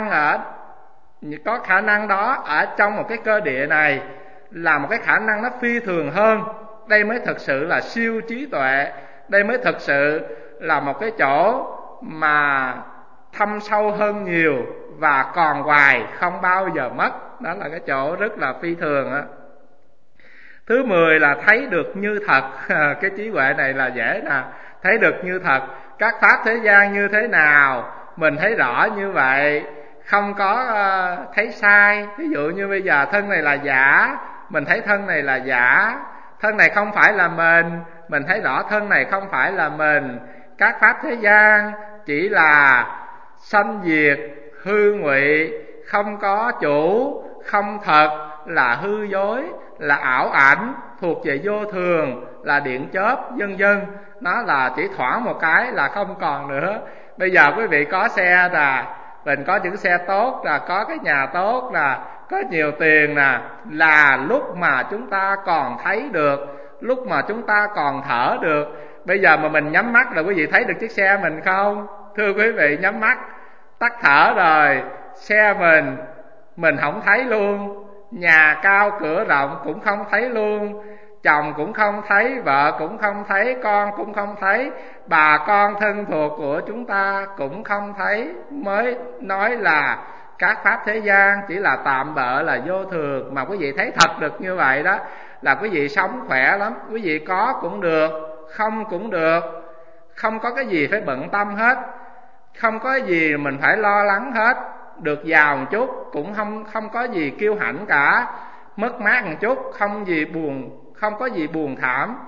khả năng đó ở trong một cái cơ địa này, là một cái khả năng nó phi thường hơn. Đây mới thực sự là siêu trí tuệ. Đây mới thực sự là một cái chỗ mà thâm sâu hơn nhiều và còn hoài, không bao giờ mất. Đó là cái chỗ rất là phi thường á. Thứ 10 là thấy được như thật. Cái trí huệ này là dễ nè. Thấy được như thật. Các pháp thế gian như thế nào mình thấy rõ như vậy, không có thấy sai. Ví dụ như bây giờ thân này là giả, mình thấy thân này là giả. Thân này không phải là mình thấy rõ thân này không phải là mình. Các pháp thế gian chỉ là sanh diệt, hư ngụy, không có chủ, không thật, là hư dối, là ảo ảnh, thuộc về vô thường, là điện chớp, vân vân. Nó là chỉ thoảng một cái là không còn nữa. Bây giờ quý vị có xe nè, mình có những xe tốt nè, có cái nhà tốt nè, có nhiều tiền nè, là lúc mà chúng ta còn thấy được, lúc mà chúng ta còn thở được. Bây giờ mà mình nhắm mắt là quý vị thấy được chiếc xe mình không? Thưa quý vị, nhắm mắt tắt thở rồi, xe mình không thấy luôn. Nhà cao cửa rộng cũng không thấy luôn. Chồng cũng không thấy, vợ cũng không thấy, con cũng không thấy, bà con thân thuộc của chúng ta cũng không thấy. Mới nói là các pháp thế gian chỉ là tạm bợ, là vô thường. Mà quý vị thấy thật được như vậy đó là quý vị sống khỏe lắm. Quý vị có cũng được, không cũng được, không có cái gì phải bận tâm hết, không có gì mình phải lo lắng hết. Được giàu một chút cũng không có gì kiêu hãnh cả, mất mát một chút không có gì buồn thảm.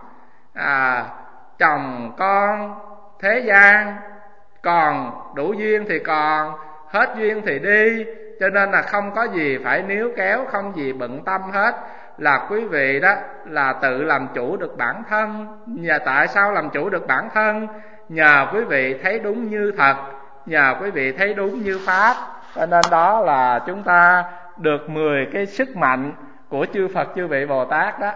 Chồng con thế gian, còn đủ duyên thì còn, hết duyên thì đi. Cho nên là không có gì phải níu kéo, không gì bận tâm hết. Là quý vị đó là tự làm chủ được bản thân. Và tại sao làm chủ được bản thân? Nhờ quý vị thấy đúng như thật, nhờ quý vị thấy đúng như pháp. Cho nên đó là chúng ta được 10 cái sức mạnh của chư Phật chư vị Bồ Tát đó.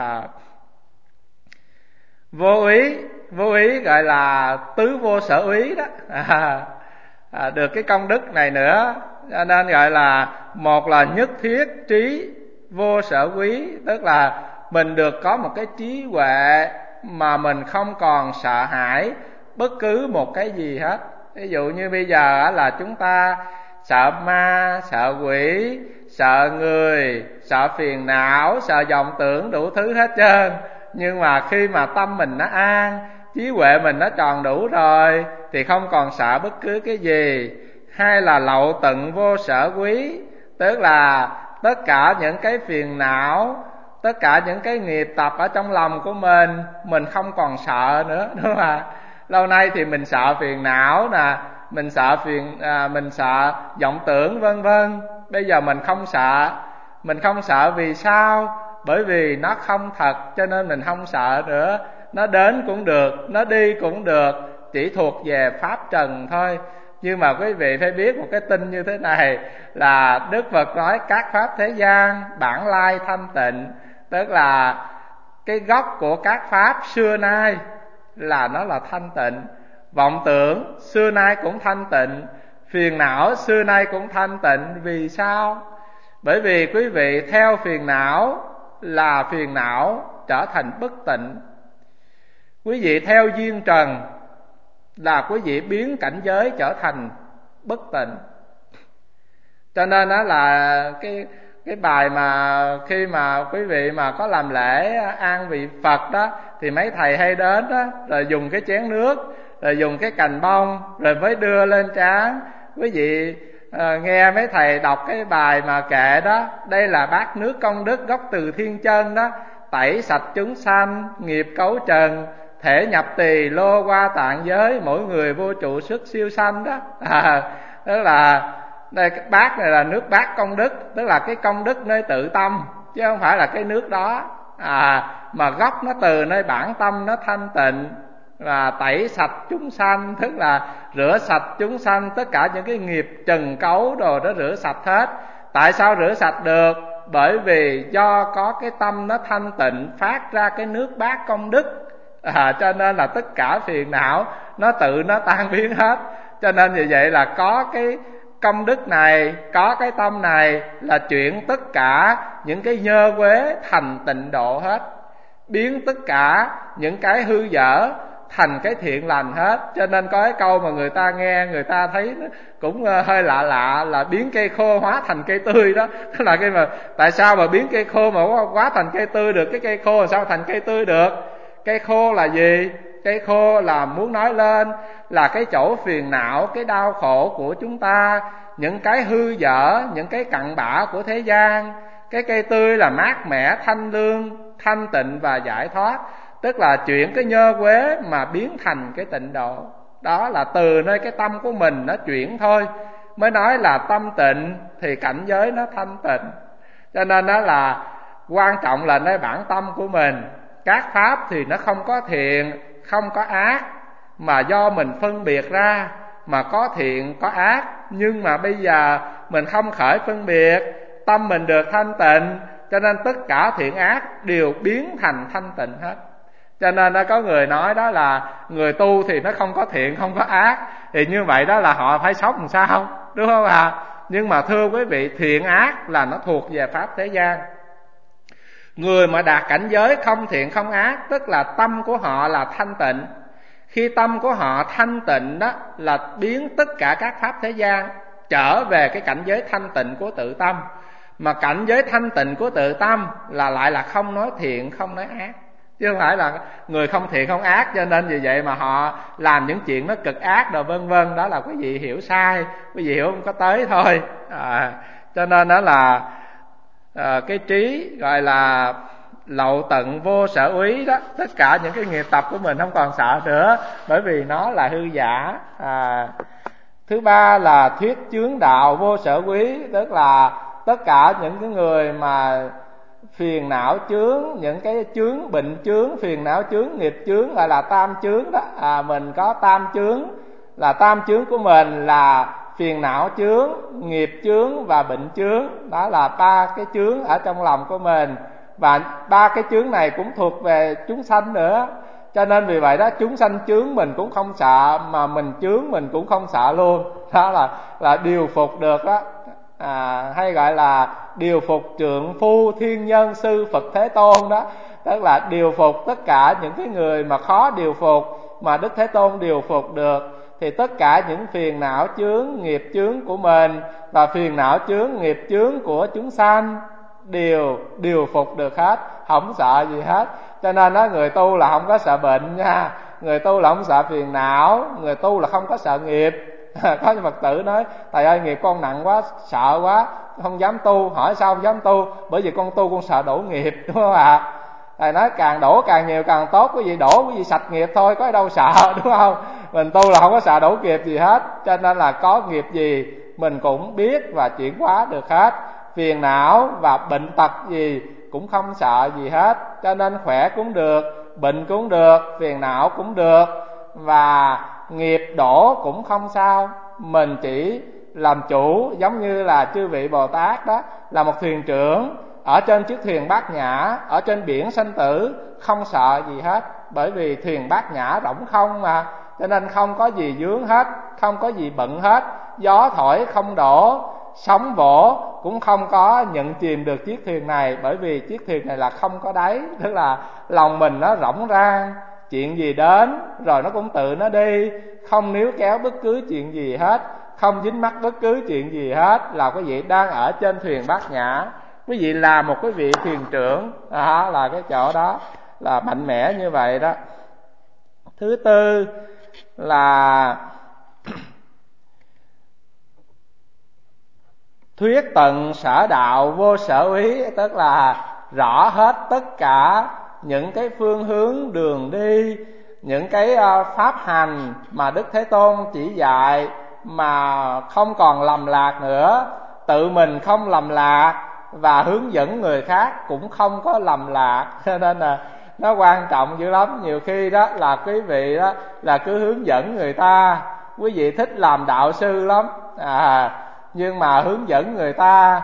Vô ý gọi là tứ vô sở úy đó. Được cái công đức này nữa Cho nên gọi là một là nhất thiết trí vô sở quý, tức là mình được có một cái trí huệ mà mình không còn sợ hãi bất cứ một cái gì hết. Ví dụ như bây giờ là chúng ta sợ ma, sợ quỷ, sợ người, sợ phiền não, sợ vọng tưởng, đủ thứ hết trơn. Nhưng mà khi mà tâm mình nó an, trí huệ mình nó tròn đủ rồi thì không còn sợ bất cứ cái gì. Hay là lậu tận vô sở quý, tức là tất cả những cái phiền não, tất cả những cái nghiệp tập ở trong lòng của mình không còn sợ nữa, đúng không ạ? Lâu nay thì mình sợ phiền não nè, mình sợ vọng tưởng vân vân. Bây giờ mình không sợ. Mình không sợ vì sao? Bởi vì nó không thật cho nên mình không sợ nữa. Nó đến cũng được, nó đi cũng được, chỉ thuộc về pháp trần thôi. Nhưng mà quý vị phải biết một cái tin như thế này, là Đức Phật nói các pháp thế gian bản lai thanh tịnh, tức là cái gốc của các pháp xưa nay là nó là thanh tịnh. Vọng tưởng xưa nay cũng thanh tịnh, phiền não xưa nay cũng thanh tịnh. Vì sao? Bởi vì quý vị theo phiền não là phiền não trở thành bất tịnh. Quý vị theo duyên trần là quý vị biến cảnh giới trở thành bất tịnh. Cho nên đó là cái bài mà khi mà quý vị mà có làm lễ an vị Phật đó, thì mấy thầy hay đến đó, rồi dùng cái chén nước, rồi dùng cái cành bông, rồi mới đưa lên trán. Quý vị nghe mấy thầy đọc cái bài mà kệ đó, đây là bát nước công đức gốc từ thiên chân đó, tẩy sạch chúng sanh nghiệp cấu trần, thể nhập tỳ lô qua tạng giới, mỗi người vô trụ sức siêu sanh đó. Tức là đây, cái bát này là nước bát công đức, tức là cái công đức nơi tự tâm, chứ không phải là cái nước đó. Mà gốc nó từ nơi bản tâm nó thanh tịnh, và tẩy sạch chúng sanh, tức là rửa sạch chúng sanh, tất cả những cái nghiệp trần cấu đồ đó rửa sạch hết. Tại sao rửa sạch được? Bởi vì do có cái tâm nó thanh tịnh, phát ra cái nước bát công đức. Cho nên là tất cả phiền não nó tự nó tan biến hết. Cho nên vì vậy là có cái công đức này, có cái tâm này là chuyển tất cả những cái nhơ quế thành tịnh độ hết, biến tất cả những cái hư dở thành cái thiện lành hết. Cho nên có cái câu mà người ta nghe, người ta thấy cũng hơi lạ lạ, là biến cây khô hóa thành cây tươi đó. Tức là cái mà tại sao mà biến cây khô mà hóa thành cây tươi được? Cái cây khô làm sao thành cây tươi được? Cây khô là gì? Cây khô là muốn nói lên là cái chỗ phiền não, cái đau khổ của chúng ta, những cái hư dở, những cái cặn bã của thế gian. Cái cây tươi là mát mẻ, thanh lương, thanh tịnh và giải thoát. Tức là chuyển cái nhơ quế mà biến thành cái tịnh độ. Đó là từ nơi cái tâm của mình nó chuyển thôi, mới nói là tâm tịnh thì cảnh giới nó thanh tịnh. Cho nên đó là quan trọng là nơi bản tâm của mình. Các pháp thì nó không có thiện, không có ác, mà do mình phân biệt ra mà có thiện, có ác. Nhưng mà bây giờ mình không khởi phân biệt, tâm mình được thanh tịnh, cho nên tất cả thiện ác đều biến thành thanh tịnh hết. Cho nên nó có người nói đó là người tu thì nó không có thiện, không có ác, thì như vậy đó là họ phải sống làm sao, đúng không ạ? Nhưng mà thưa quý vị, thiện ác là nó thuộc về pháp thế gian. Người mà đạt cảnh giới không thiện không ác, tức là tâm của họ là thanh tịnh. Khi tâm của họ thanh tịnh đó là biến tất cả các pháp thế gian trở về cái cảnh giới thanh tịnh của tự tâm. Mà cảnh giới thanh tịnh của tự tâm là lại là không nói thiện, không nói ác, chứ không phải là người không thiện không ác. Cho nên vì vậy mà họ làm những chuyện nó cực ác rồi vân vân. Đó là quý vị hiểu sai, quý vị hiểu không có tới thôi. Cho nên đó là cái trí gọi là lậu tận vô sở úy đó, tất cả những cái nghiệp tập của mình không còn sợ nữa, bởi vì nó là hư giả. Thứ ba là thuyết chướng đạo vô sở úy, tức là tất cả những cái người mà phiền não chướng, những cái chướng, bệnh chướng, phiền não chướng, nghiệp chướng, gọi là tam chướng đó. Mình có tam chướng, là tam chướng của mình là phiền não chướng, nghiệp chướng và bệnh chướng. Đó là ba cái chướng ở trong lòng của mình, và ba cái chướng này cũng thuộc về chúng sanh nữa. Cho nên vì vậy đó, chúng sanh chướng mình cũng không sợ, mà mình chướng mình cũng không sợ luôn. Đó là điều phục được đó. hay gọi là điều phục trượng phu thiên nhân sư Phật Thế Tôn đó, tức là điều phục tất cả những cái người mà khó điều phục mà Đức Thế Tôn điều phục được. Thì tất cả những phiền não chướng, nghiệp chướng của mình và phiền não chướng, nghiệp chướng của chúng sanh đều điều phục được hết, không sợ gì hết. Cho nên đó, người tu là không có sợ bệnh nha, người tu là không sợ phiền não, người tu là không có sợ nghiệp. Có những Phật tử nói: thầy ơi, nghiệp con nặng quá, sợ quá, không dám tu. Hỏi sao không dám tu? Bởi vì con tu con sợ đổ nghiệp, đúng không ạ? Thầy nói càng đổ càng nhiều càng tốt, quý vị đổ quý vị sạch nghiệp thôi, có đâu sợ, đúng không? Mình tu là không có sợ đổ nghiệp gì hết. Cho nên là có nghiệp gì mình cũng biết và chuyển hóa được hết. Phiền não và bệnh tật gì cũng không sợ gì hết. Cho nên khỏe cũng được, bệnh cũng được, phiền não cũng được, và nghiệp đổ cũng không sao. Mình chỉ làm chủ, giống như là chư vị Bồ Tát đó, là một thuyền trưởng ở trên chiếc thuyền bát nhã, ở trên biển sanh tử, không sợ gì hết. Bởi vì thuyền bát nhã rỗng không mà, cho nên không có gì vướng hết, không có gì bận hết. Gió thổi không đổ, sóng vỗ cũng không có nhận chìm được chiếc thuyền này. Bởi vì chiếc thuyền này là không có đáy, tức là lòng mình nó rỗng ra, chuyện gì đến rồi nó cũng tự nó đi, không níu kéo bất cứ chuyện gì hết, không dính mắc bất cứ chuyện gì hết. Là quý vị đang ở trên thuyền bát nhã, quý vị là một cái vị thuyền trưởng, là cái chỗ đó là mạnh mẽ như vậy đó. Thứ tư là thuyết tận sở đạo vô sở úy, tức là rõ hết tất cả những cái phương hướng đường đi, những cái pháp hành mà Đức Thế Tôn chỉ dạy, mà không còn lầm lạc nữa. Tự mình không lầm lạc và hướng dẫn người khác cũng không có lầm lạc. Cho nên là nó quan trọng dữ lắm. Nhiều khi đó là quý vị đó là cứ hướng dẫn người ta, quý vị thích làm đạo sư lắm, nhưng mà hướng dẫn người ta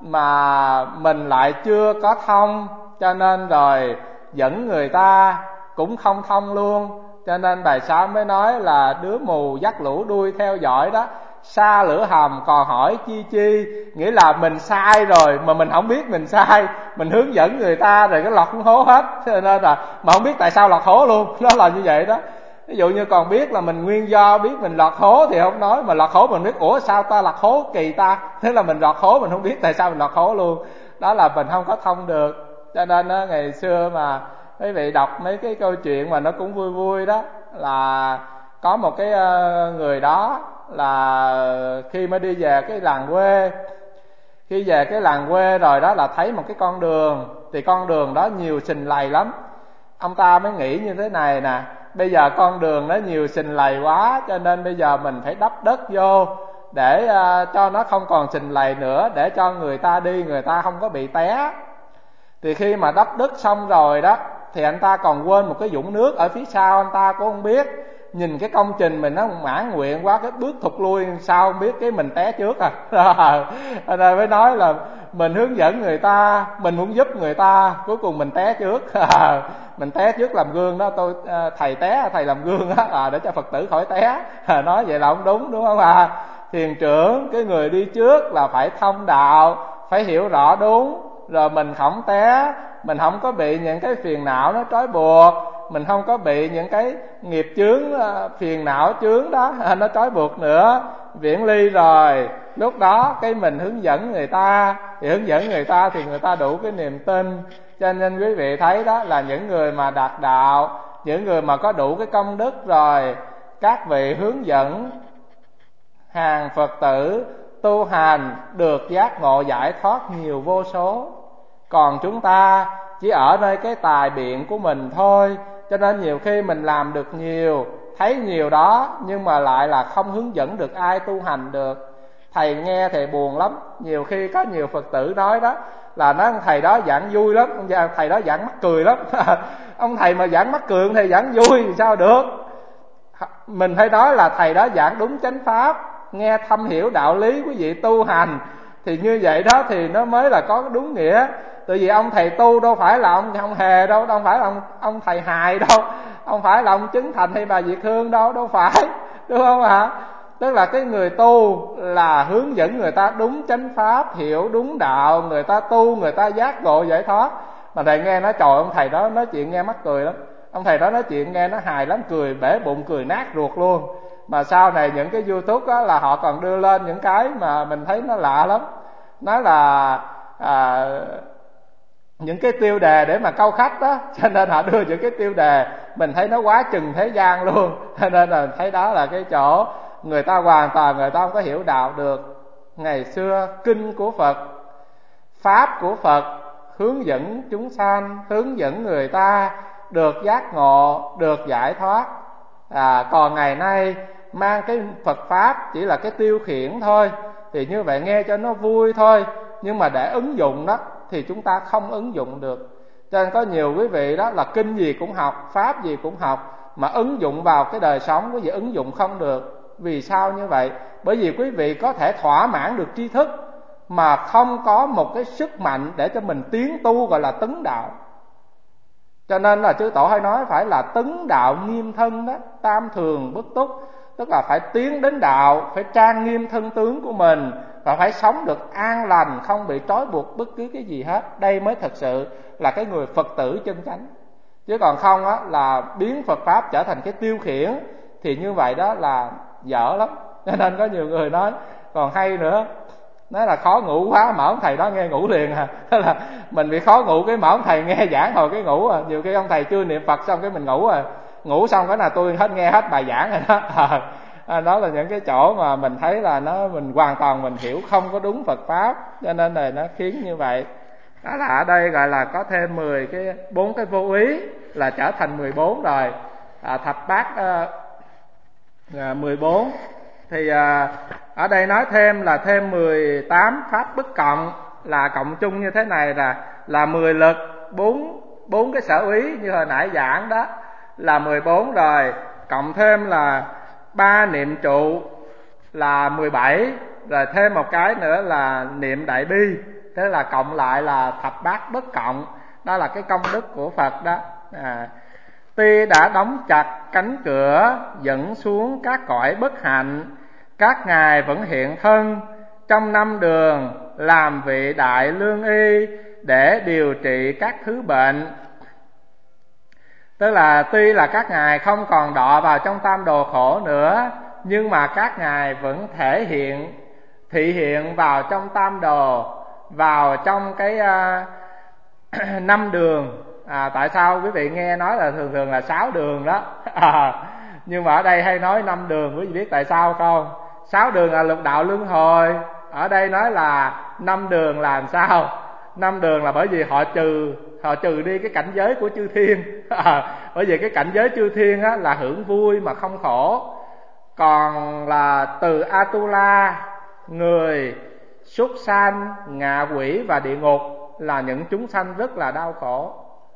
mà mình lại chưa có thông, cho nên rồi dẫn người ta cũng không thông luôn. Cho nên Bài Sa mới nói là đứa mù dắt lũ đuôi theo dõi đó, xa lửa hầm còn hỏi chi chi. Nghĩa là mình sai rồi mà mình không biết mình sai, mình hướng dẫn người ta rồi cái lọt cũng hố hết. Cho nên là mà không biết tại sao lọt hố luôn. Nó là như vậy đó. Ví dụ như còn biết là mình nguyên do, biết mình lọt hố thì không nói, mà lọt hố mình biết ủa sao ta lọt hố kỳ ta. Thế là mình lọt hố mình không biết tại sao mình lọt hố luôn. Đó là mình không có thông được. Cho nên đó, ngày xưa mà quý vị đọc mấy cái câu chuyện mà nó cũng vui vui đó, là có một cái người đó là khi mới đi về cái làng quê, khi về cái làng quê rồi đó là thấy một cái con đường, thì con đường đó nhiều sình lầy lắm. Ông ta mới nghĩ như thế này nè: bây giờ con đường nó nhiều sình lầy quá, cho nên bây giờ mình phải đắp đất vô để cho nó không còn sình lầy nữa, để cho người ta đi người ta không có bị té. Thì khi mà đắp đất xong rồi đó, thì anh ta còn quên một cái vũng nước ở phía sau, anh ta cũng không biết. Nhìn cái công trình mình nó mãn nguyện quá, cái bước thụt lui sao không biết, cái mình té trước anh ta mới nói là mình hướng dẫn người ta, mình muốn giúp người ta, cuối cùng mình té trước. Mình té trước làm gương đó, thầy té thầy làm gương đó, để cho Phật tử khỏi té. Nói vậy là không đúng, đúng không ạ? Thiền trưởng, cái người đi trước là phải thông đạo, phải hiểu rõ đúng, rồi mình không té, mình không có bị những cái phiền não nó trói buộc, mình không có bị những cái nghiệp chướng, phiền não chướng đó nó trói buộc nữa, viễn ly rồi. Lúc đó cái mình hướng dẫn người ta, thì hướng dẫn người ta thì người ta đủ cái niềm tin. Cho nên quý vị thấy đó là những người mà đạt đạo, những người mà có đủ cái công đức rồi, các vị hướng dẫn hàng Phật tử tu hành được giác ngộ giải thoát nhiều vô số. Còn chúng ta chỉ ở nơi cái tài biện của mình thôi. Cho nên nhiều khi mình làm được nhiều, thấy nhiều đó, nhưng mà lại là không hướng dẫn được ai tu hành được. Thầy nghe thầy buồn lắm. Nhiều khi có nhiều Phật tử nói đó là nói thầy đó giảng vui lắm, thầy đó giảng mắc cười lắm. Ông thầy mà giảng mắc cười, ông thầy giảng vui thì sao được. Mình phải nói là thầy đó giảng đúng chánh pháp, nghe thâm hiểu đạo lý quý vị tu hành, thì như vậy đó thì nó mới là có đúng nghĩa. Tại vì ông thầy tu đâu phải là ông Hề đâu, đâu phải là ông thầy Hài đâu, không phải là ông Chứng Thành hay bà Việt Hương đâu, đâu phải, đúng không ạ? Tức là cái người tu là hướng dẫn người ta đúng chánh pháp, hiểu đúng đạo, người ta tu, người ta giác ngộ giải thoát. Mà thầy nghe nói trời, ông thầy đó nói chuyện nghe mắc cười lắm. Ông thầy đó nói chuyện nghe nó hài lắm, cười bể bụng, cười nát ruột luôn. Mà sau này những cái YouTube đó là họ còn đưa lên những cái mà mình thấy nó lạ lắm. Nói là những cái tiêu đề để mà câu khách đó, cho nên họ đưa những cái tiêu đề mình thấy nó quá chừng thế gian luôn. Cho nên là thấy đó là cái chỗ người ta hoàn toàn người ta không có hiểu đạo được. Ngày xưa kinh của Phật, pháp của Phật hướng dẫn chúng sanh, hướng dẫn người ta được giác ngộ, được giải thoát. Còn ngày nay mang cái Phật pháp chỉ là cái tiêu khiển thôi, thì như vậy nghe cho nó vui thôi, nhưng mà để ứng dụng đó thì chúng ta không ứng dụng được. Cho nên có nhiều quý vị đó là kinh gì cũng học, pháp gì cũng học, mà ứng dụng vào cái đời sống quý vị ứng dụng không được. Vì sao như vậy? Bởi vì quý vị có thể thỏa mãn được tri thức mà không có một cái sức mạnh để cho mình tiến tu, gọi là tấn đạo. Cho nên là chư Tổ hay nói phải là tấn đạo nghiêm thân đó, tam thường bất túc. Tức là phải tiến đến đạo, phải trang nghiêm thân tướng của mình, và phải sống được an lành, không bị trói buộc bất cứ cái gì hết. Đây mới thật sự là cái người Phật tử chân chánh. Chứ còn không á, là biến Phật Pháp trở thành cái tiêu khiển, thì như vậy đó là dở lắm. Cho nên có nhiều người nói còn hay nữa, nói là khó ngủ quá mà ông thầy đó nghe ngủ liền Tức là mình bị khó ngủ cái mà ông thầy nghe giảng hồi cái ngủ Nhiều khi ông thầy chưa niệm Phật xong cái mình ngủ ngủ xong cái là tôi hết nghe hết bài giảng rồi đó. Đó là những cái chỗ mà mình thấy là mình hoàn toàn mình hiểu không có đúng Phật Pháp, cho nên là nó khiến như vậy. Đó là ở đây gọi là có thêm 4 cái vô ý là trở thành 14 rồi. Thập bát 14. Thì ở đây nói thêm là thêm 18 pháp bất cộng, là cộng chung như thế này là 10 lực, 4 cái sở úy như hồi nãy giảng đó là 14 rồi, cộng thêm là 3 niệm trụ là 17, rồi thêm một cái nữa là niệm đại bi. Thế là cộng lại là thập bát bất cộng. Đó là cái công đức của Phật đó. Tuy đã đóng chặt cánh cửa dẫn xuống các cõi bất hạnh, các ngài vẫn hiện thân trong 5 đường làm vị đại lương y để điều trị các thứ bệnh. Tức là tuy là các ngài không còn đọa vào trong tam đồ khổ nữa, nhưng mà các ngài vẫn thị hiện vào trong tam đồ, vào trong cái 5 đường. Tại sao quý vị nghe nói là thường thường là 6 đường đó nhưng mà ở đây hay nói 5 đường, quý vị biết tại sao không? 6 đường là lục đạo luân hồi, ở đây nói là 5 đường là làm sao? 5 đường là bởi vì họ trừ đi cái cảnh giới của chư thiên bởi vì cái cảnh giới chư thiên á, là hưởng vui mà không khổ. Còn là từ Atula, người, súc sanh, ngạ quỷ và địa ngục là những chúng sanh rất là đau khổ.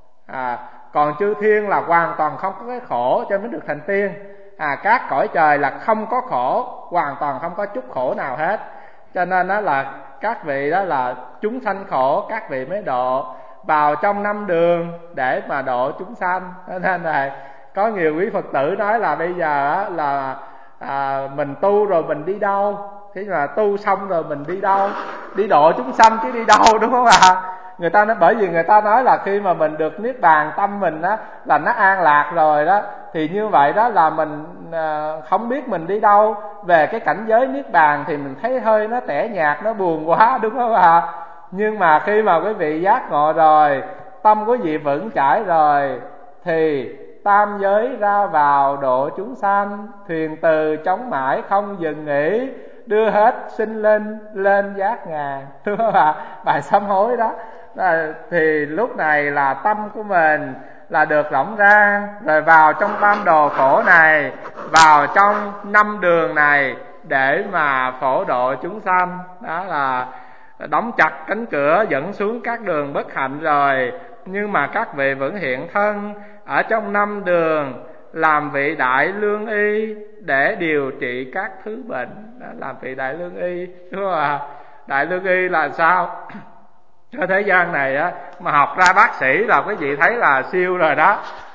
Còn chư thiên là hoàn toàn không có cái khổ cho mới được thành tiên. Các cõi trời là không có khổ, hoàn toàn không có chút khổ nào hết. Cho nên đó là các vị đó là chúng sanh khổ, các vị mới độ vào trong 5 đường để mà độ chúng sanh. Nên là có nhiều quý Phật tử nói là bây giờ là mình tu rồi mình đi đâu? Thế mà tu xong rồi mình đi đâu? Đi độ chúng sanh chứ đi đâu, đúng không ạ? Người ta nói, bởi vì người ta nói là khi mà mình được niết bàn, tâm mình á là nó an lạc rồi đó, thì như vậy đó là mình không biết mình đi đâu. Về cái cảnh giới niết bàn thì mình thấy hơi nó tẻ nhạt, nó buồn quá, đúng không ạ? Nhưng mà khi mà quý vị giác ngộ rồi, tâm quý vị vững chãi rồi, thì tam giới ra vào độ chúng sanh, thuyền từ chống mãi không dừng nghỉ, đưa hết sinh lên giác ngàn, đúng không ạ? Bài sám hối đó. Thì lúc này là tâm của mình là được rộng ra, rồi vào trong tam đồ khổ này, vào trong 5 đường này để mà phổ độ chúng sanh. Đó là đóng chặt cánh cửa dẫn xuống các đường bất hạnh rồi, nhưng mà các vị vẫn hiện thân ở trong 5 đường làm vị đại lương y để điều trị các thứ bệnh. Đó, làm vị đại lương y, đúng không ạ? Đại lương y là sao? Ở thế gian này á, mà học ra bác sĩ là quý vị thấy là siêu rồi đó.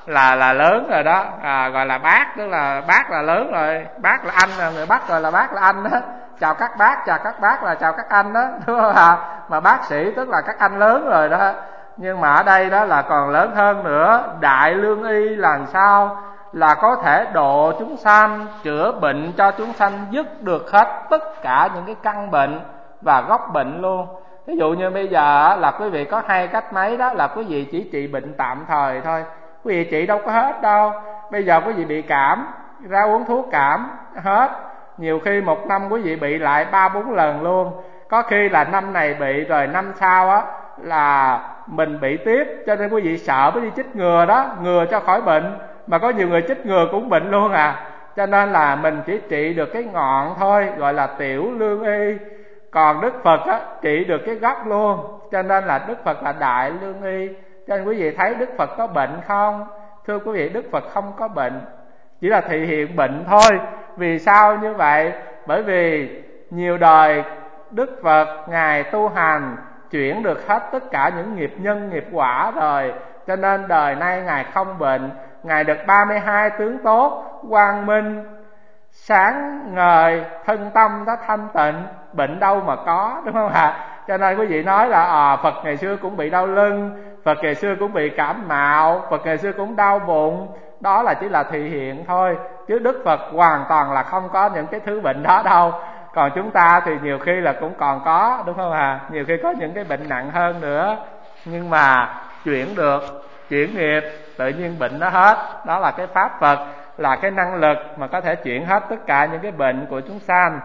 là lớn rồi đó, gọi là bác, tức là bác là lớn rồi, bác là anh, là người Bắc gọi là bác là anh đó. Chào các bác là chào các anh đó, đúng không ạ? Mà bác sĩ tức là các anh lớn rồi đó. Nhưng mà ở đây đó là còn lớn hơn nữa. Đại lương y là sao? Là có thể độ chúng sanh, chữa bệnh cho chúng sanh, dứt được hết tất cả những cái căn bệnh và gốc bệnh luôn. Ví dụ như bây giờ là quý vị có hai cách mấy đó, là quý vị chỉ trị bệnh tạm thời thôi, quý vị trị đâu có hết đâu. Bây giờ quý vị bị cảm, ra uống thuốc cảm hết, nhiều khi một năm quý vị bị lại 3-4 lần luôn. Có khi là năm này bị rồi năm sau á là mình bị tiếp, cho nên quý vị sợ mới đi chích ngừa đó, ngừa cho khỏi bệnh. Mà có nhiều người chích ngừa cũng bệnh luôn à. Cho nên là mình chỉ trị được cái ngọn thôi, gọi là tiểu lương y. Còn Đức Phật á, trị được cái gốc luôn. Cho nên là Đức Phật là đại lương y. Cho nên quý vị thấy Đức Phật có bệnh không? Thưa quý vị, Đức Phật không có bệnh, chỉ là thị hiện bệnh thôi. Vì sao như vậy? Bởi vì nhiều đời Đức Phật Ngài tu hành, chuyển được hết tất cả những nghiệp nhân nghiệp quả rồi, cho nên đời nay Ngài không bệnh. Ngài được 32 tướng tốt, quang minh, sáng ngời, thân tâm đã thanh tịnh, bệnh đâu mà có, đúng không ạ? Cho nên quý vị nói là Phật ngày xưa cũng bị đau lưng, Phật ngày xưa cũng bị cảm mạo, Phật ngày xưa cũng đau bụng. Đó là chỉ là thị hiện thôi, chứ Đức Phật hoàn toàn là không có những cái thứ bệnh đó đâu. Còn chúng ta thì nhiều khi là cũng còn có, đúng không ạ? Nhiều khi có những cái bệnh nặng hơn nữa, nhưng mà chuyển được, chuyển nghiệp, tự nhiên bệnh nó hết. Đó là cái pháp Phật, là cái năng lực mà có thể chuyển hết tất cả những cái bệnh của chúng sanh.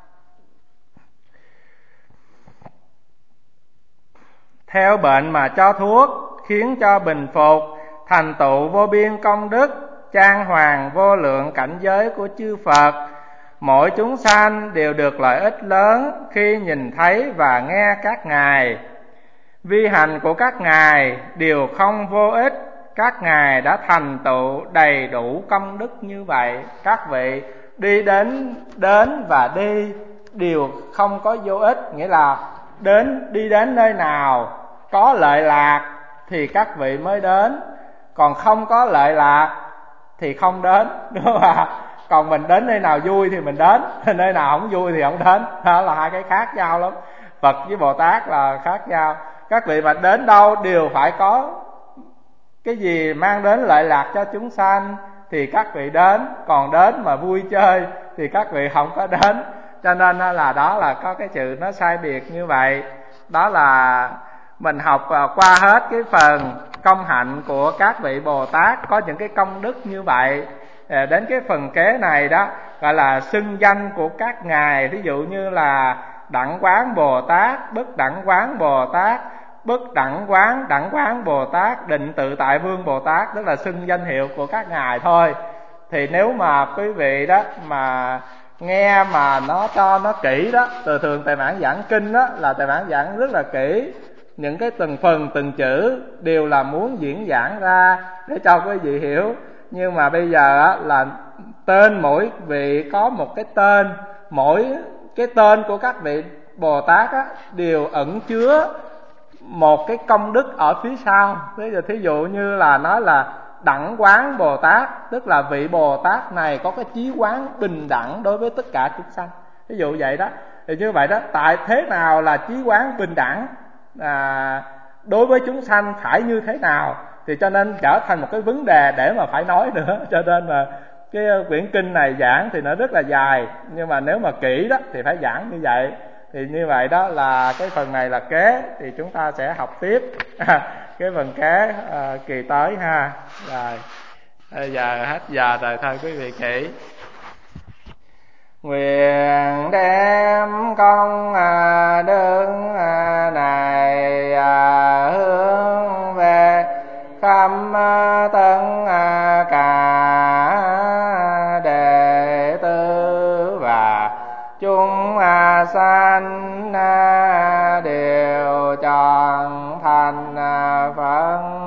Theo bệnh mà cho thuốc, khiến cho bình phục, thành tựu vô biên công đức, trang hoàng vô lượng cảnh giới của chư Phật. Mỗi chúng sanh đều được lợi ích lớn khi nhìn thấy và nghe các ngài. Vi hành của các ngài đều không vô ích, các ngài đã thành tựu đầy đủ công đức như vậy. Các vị đi đến và đi đều không có vô ích, nghĩa là đi đến nơi nào có lợi lạc thì các vị mới đến, còn không có lợi lạc thì không đến, đúng không ạ? Còn mình đến nơi nào vui thì mình đến, nơi nào không vui thì không đến. Đó là hai cái khác nhau lắm. Phật với Bồ Tát là khác nhau. Các vị mà đến đâu đều phải có cái gì mang đến lợi lạc cho chúng sanh thì các vị đến, còn đến mà vui chơi thì các vị không có đến. Cho nên là đó là có cái sự nó sai biệt như vậy. Đó là mình học qua hết cái phần công hạnh của các vị Bồ Tát, có những cái công đức như vậy. Đến cái phần kế này đó gọi là xưng danh của các ngài. Ví dụ như là Đẳng Quán Bồ Tát, Bất Đẳng Quán Bồ Tát, Bất Đẳng Quán, Đẳng Quán Bồ Tát, Định Tự Tại Vương Bồ Tát, tức là xưng danh hiệu của các ngài thôi. Thì nếu mà quý vị đó mà nghe mà nó cho nó kỹ đó, thường Tài Bản giảng kinh đó là Tài Bản giảng rất là kỹ, những cái từng phần từng chữ đều là muốn diễn giảng ra để cho quý vị hiểu. Nhưng mà bây giờ á, là tên mỗi vị có một cái tên, mỗi cái tên của các vị Bồ Tát á, đều ẩn chứa một cái công đức ở phía sau. Bây giờ thí dụ như là nói là Đẳng Quán Bồ Tát, tức là vị Bồ Tát này có cái chí quán bình đẳng đối với tất cả chúng sanh. Ví dụ vậy đó. Thì như vậy đó, tại thế nào là chí quán bình đẳng đối với chúng sanh phải như thế nào, thì cho nên trở thành một cái vấn đề để mà phải nói nữa. Cho nên là cái quyển kinh này giảng thì nó rất là dài, nhưng mà nếu mà kỹ đó thì phải giảng như vậy. Thì như vậy đó là cái phần này là kế, thì chúng ta sẽ học tiếp cái phần kế kỳ tới ha. Rồi bây giờ hết giờ rồi, thôi quý vị kỹ. Nguyện đem công đức này hướng về khắp tất cả đệ tử và chúng sanh đều trọn thành Phật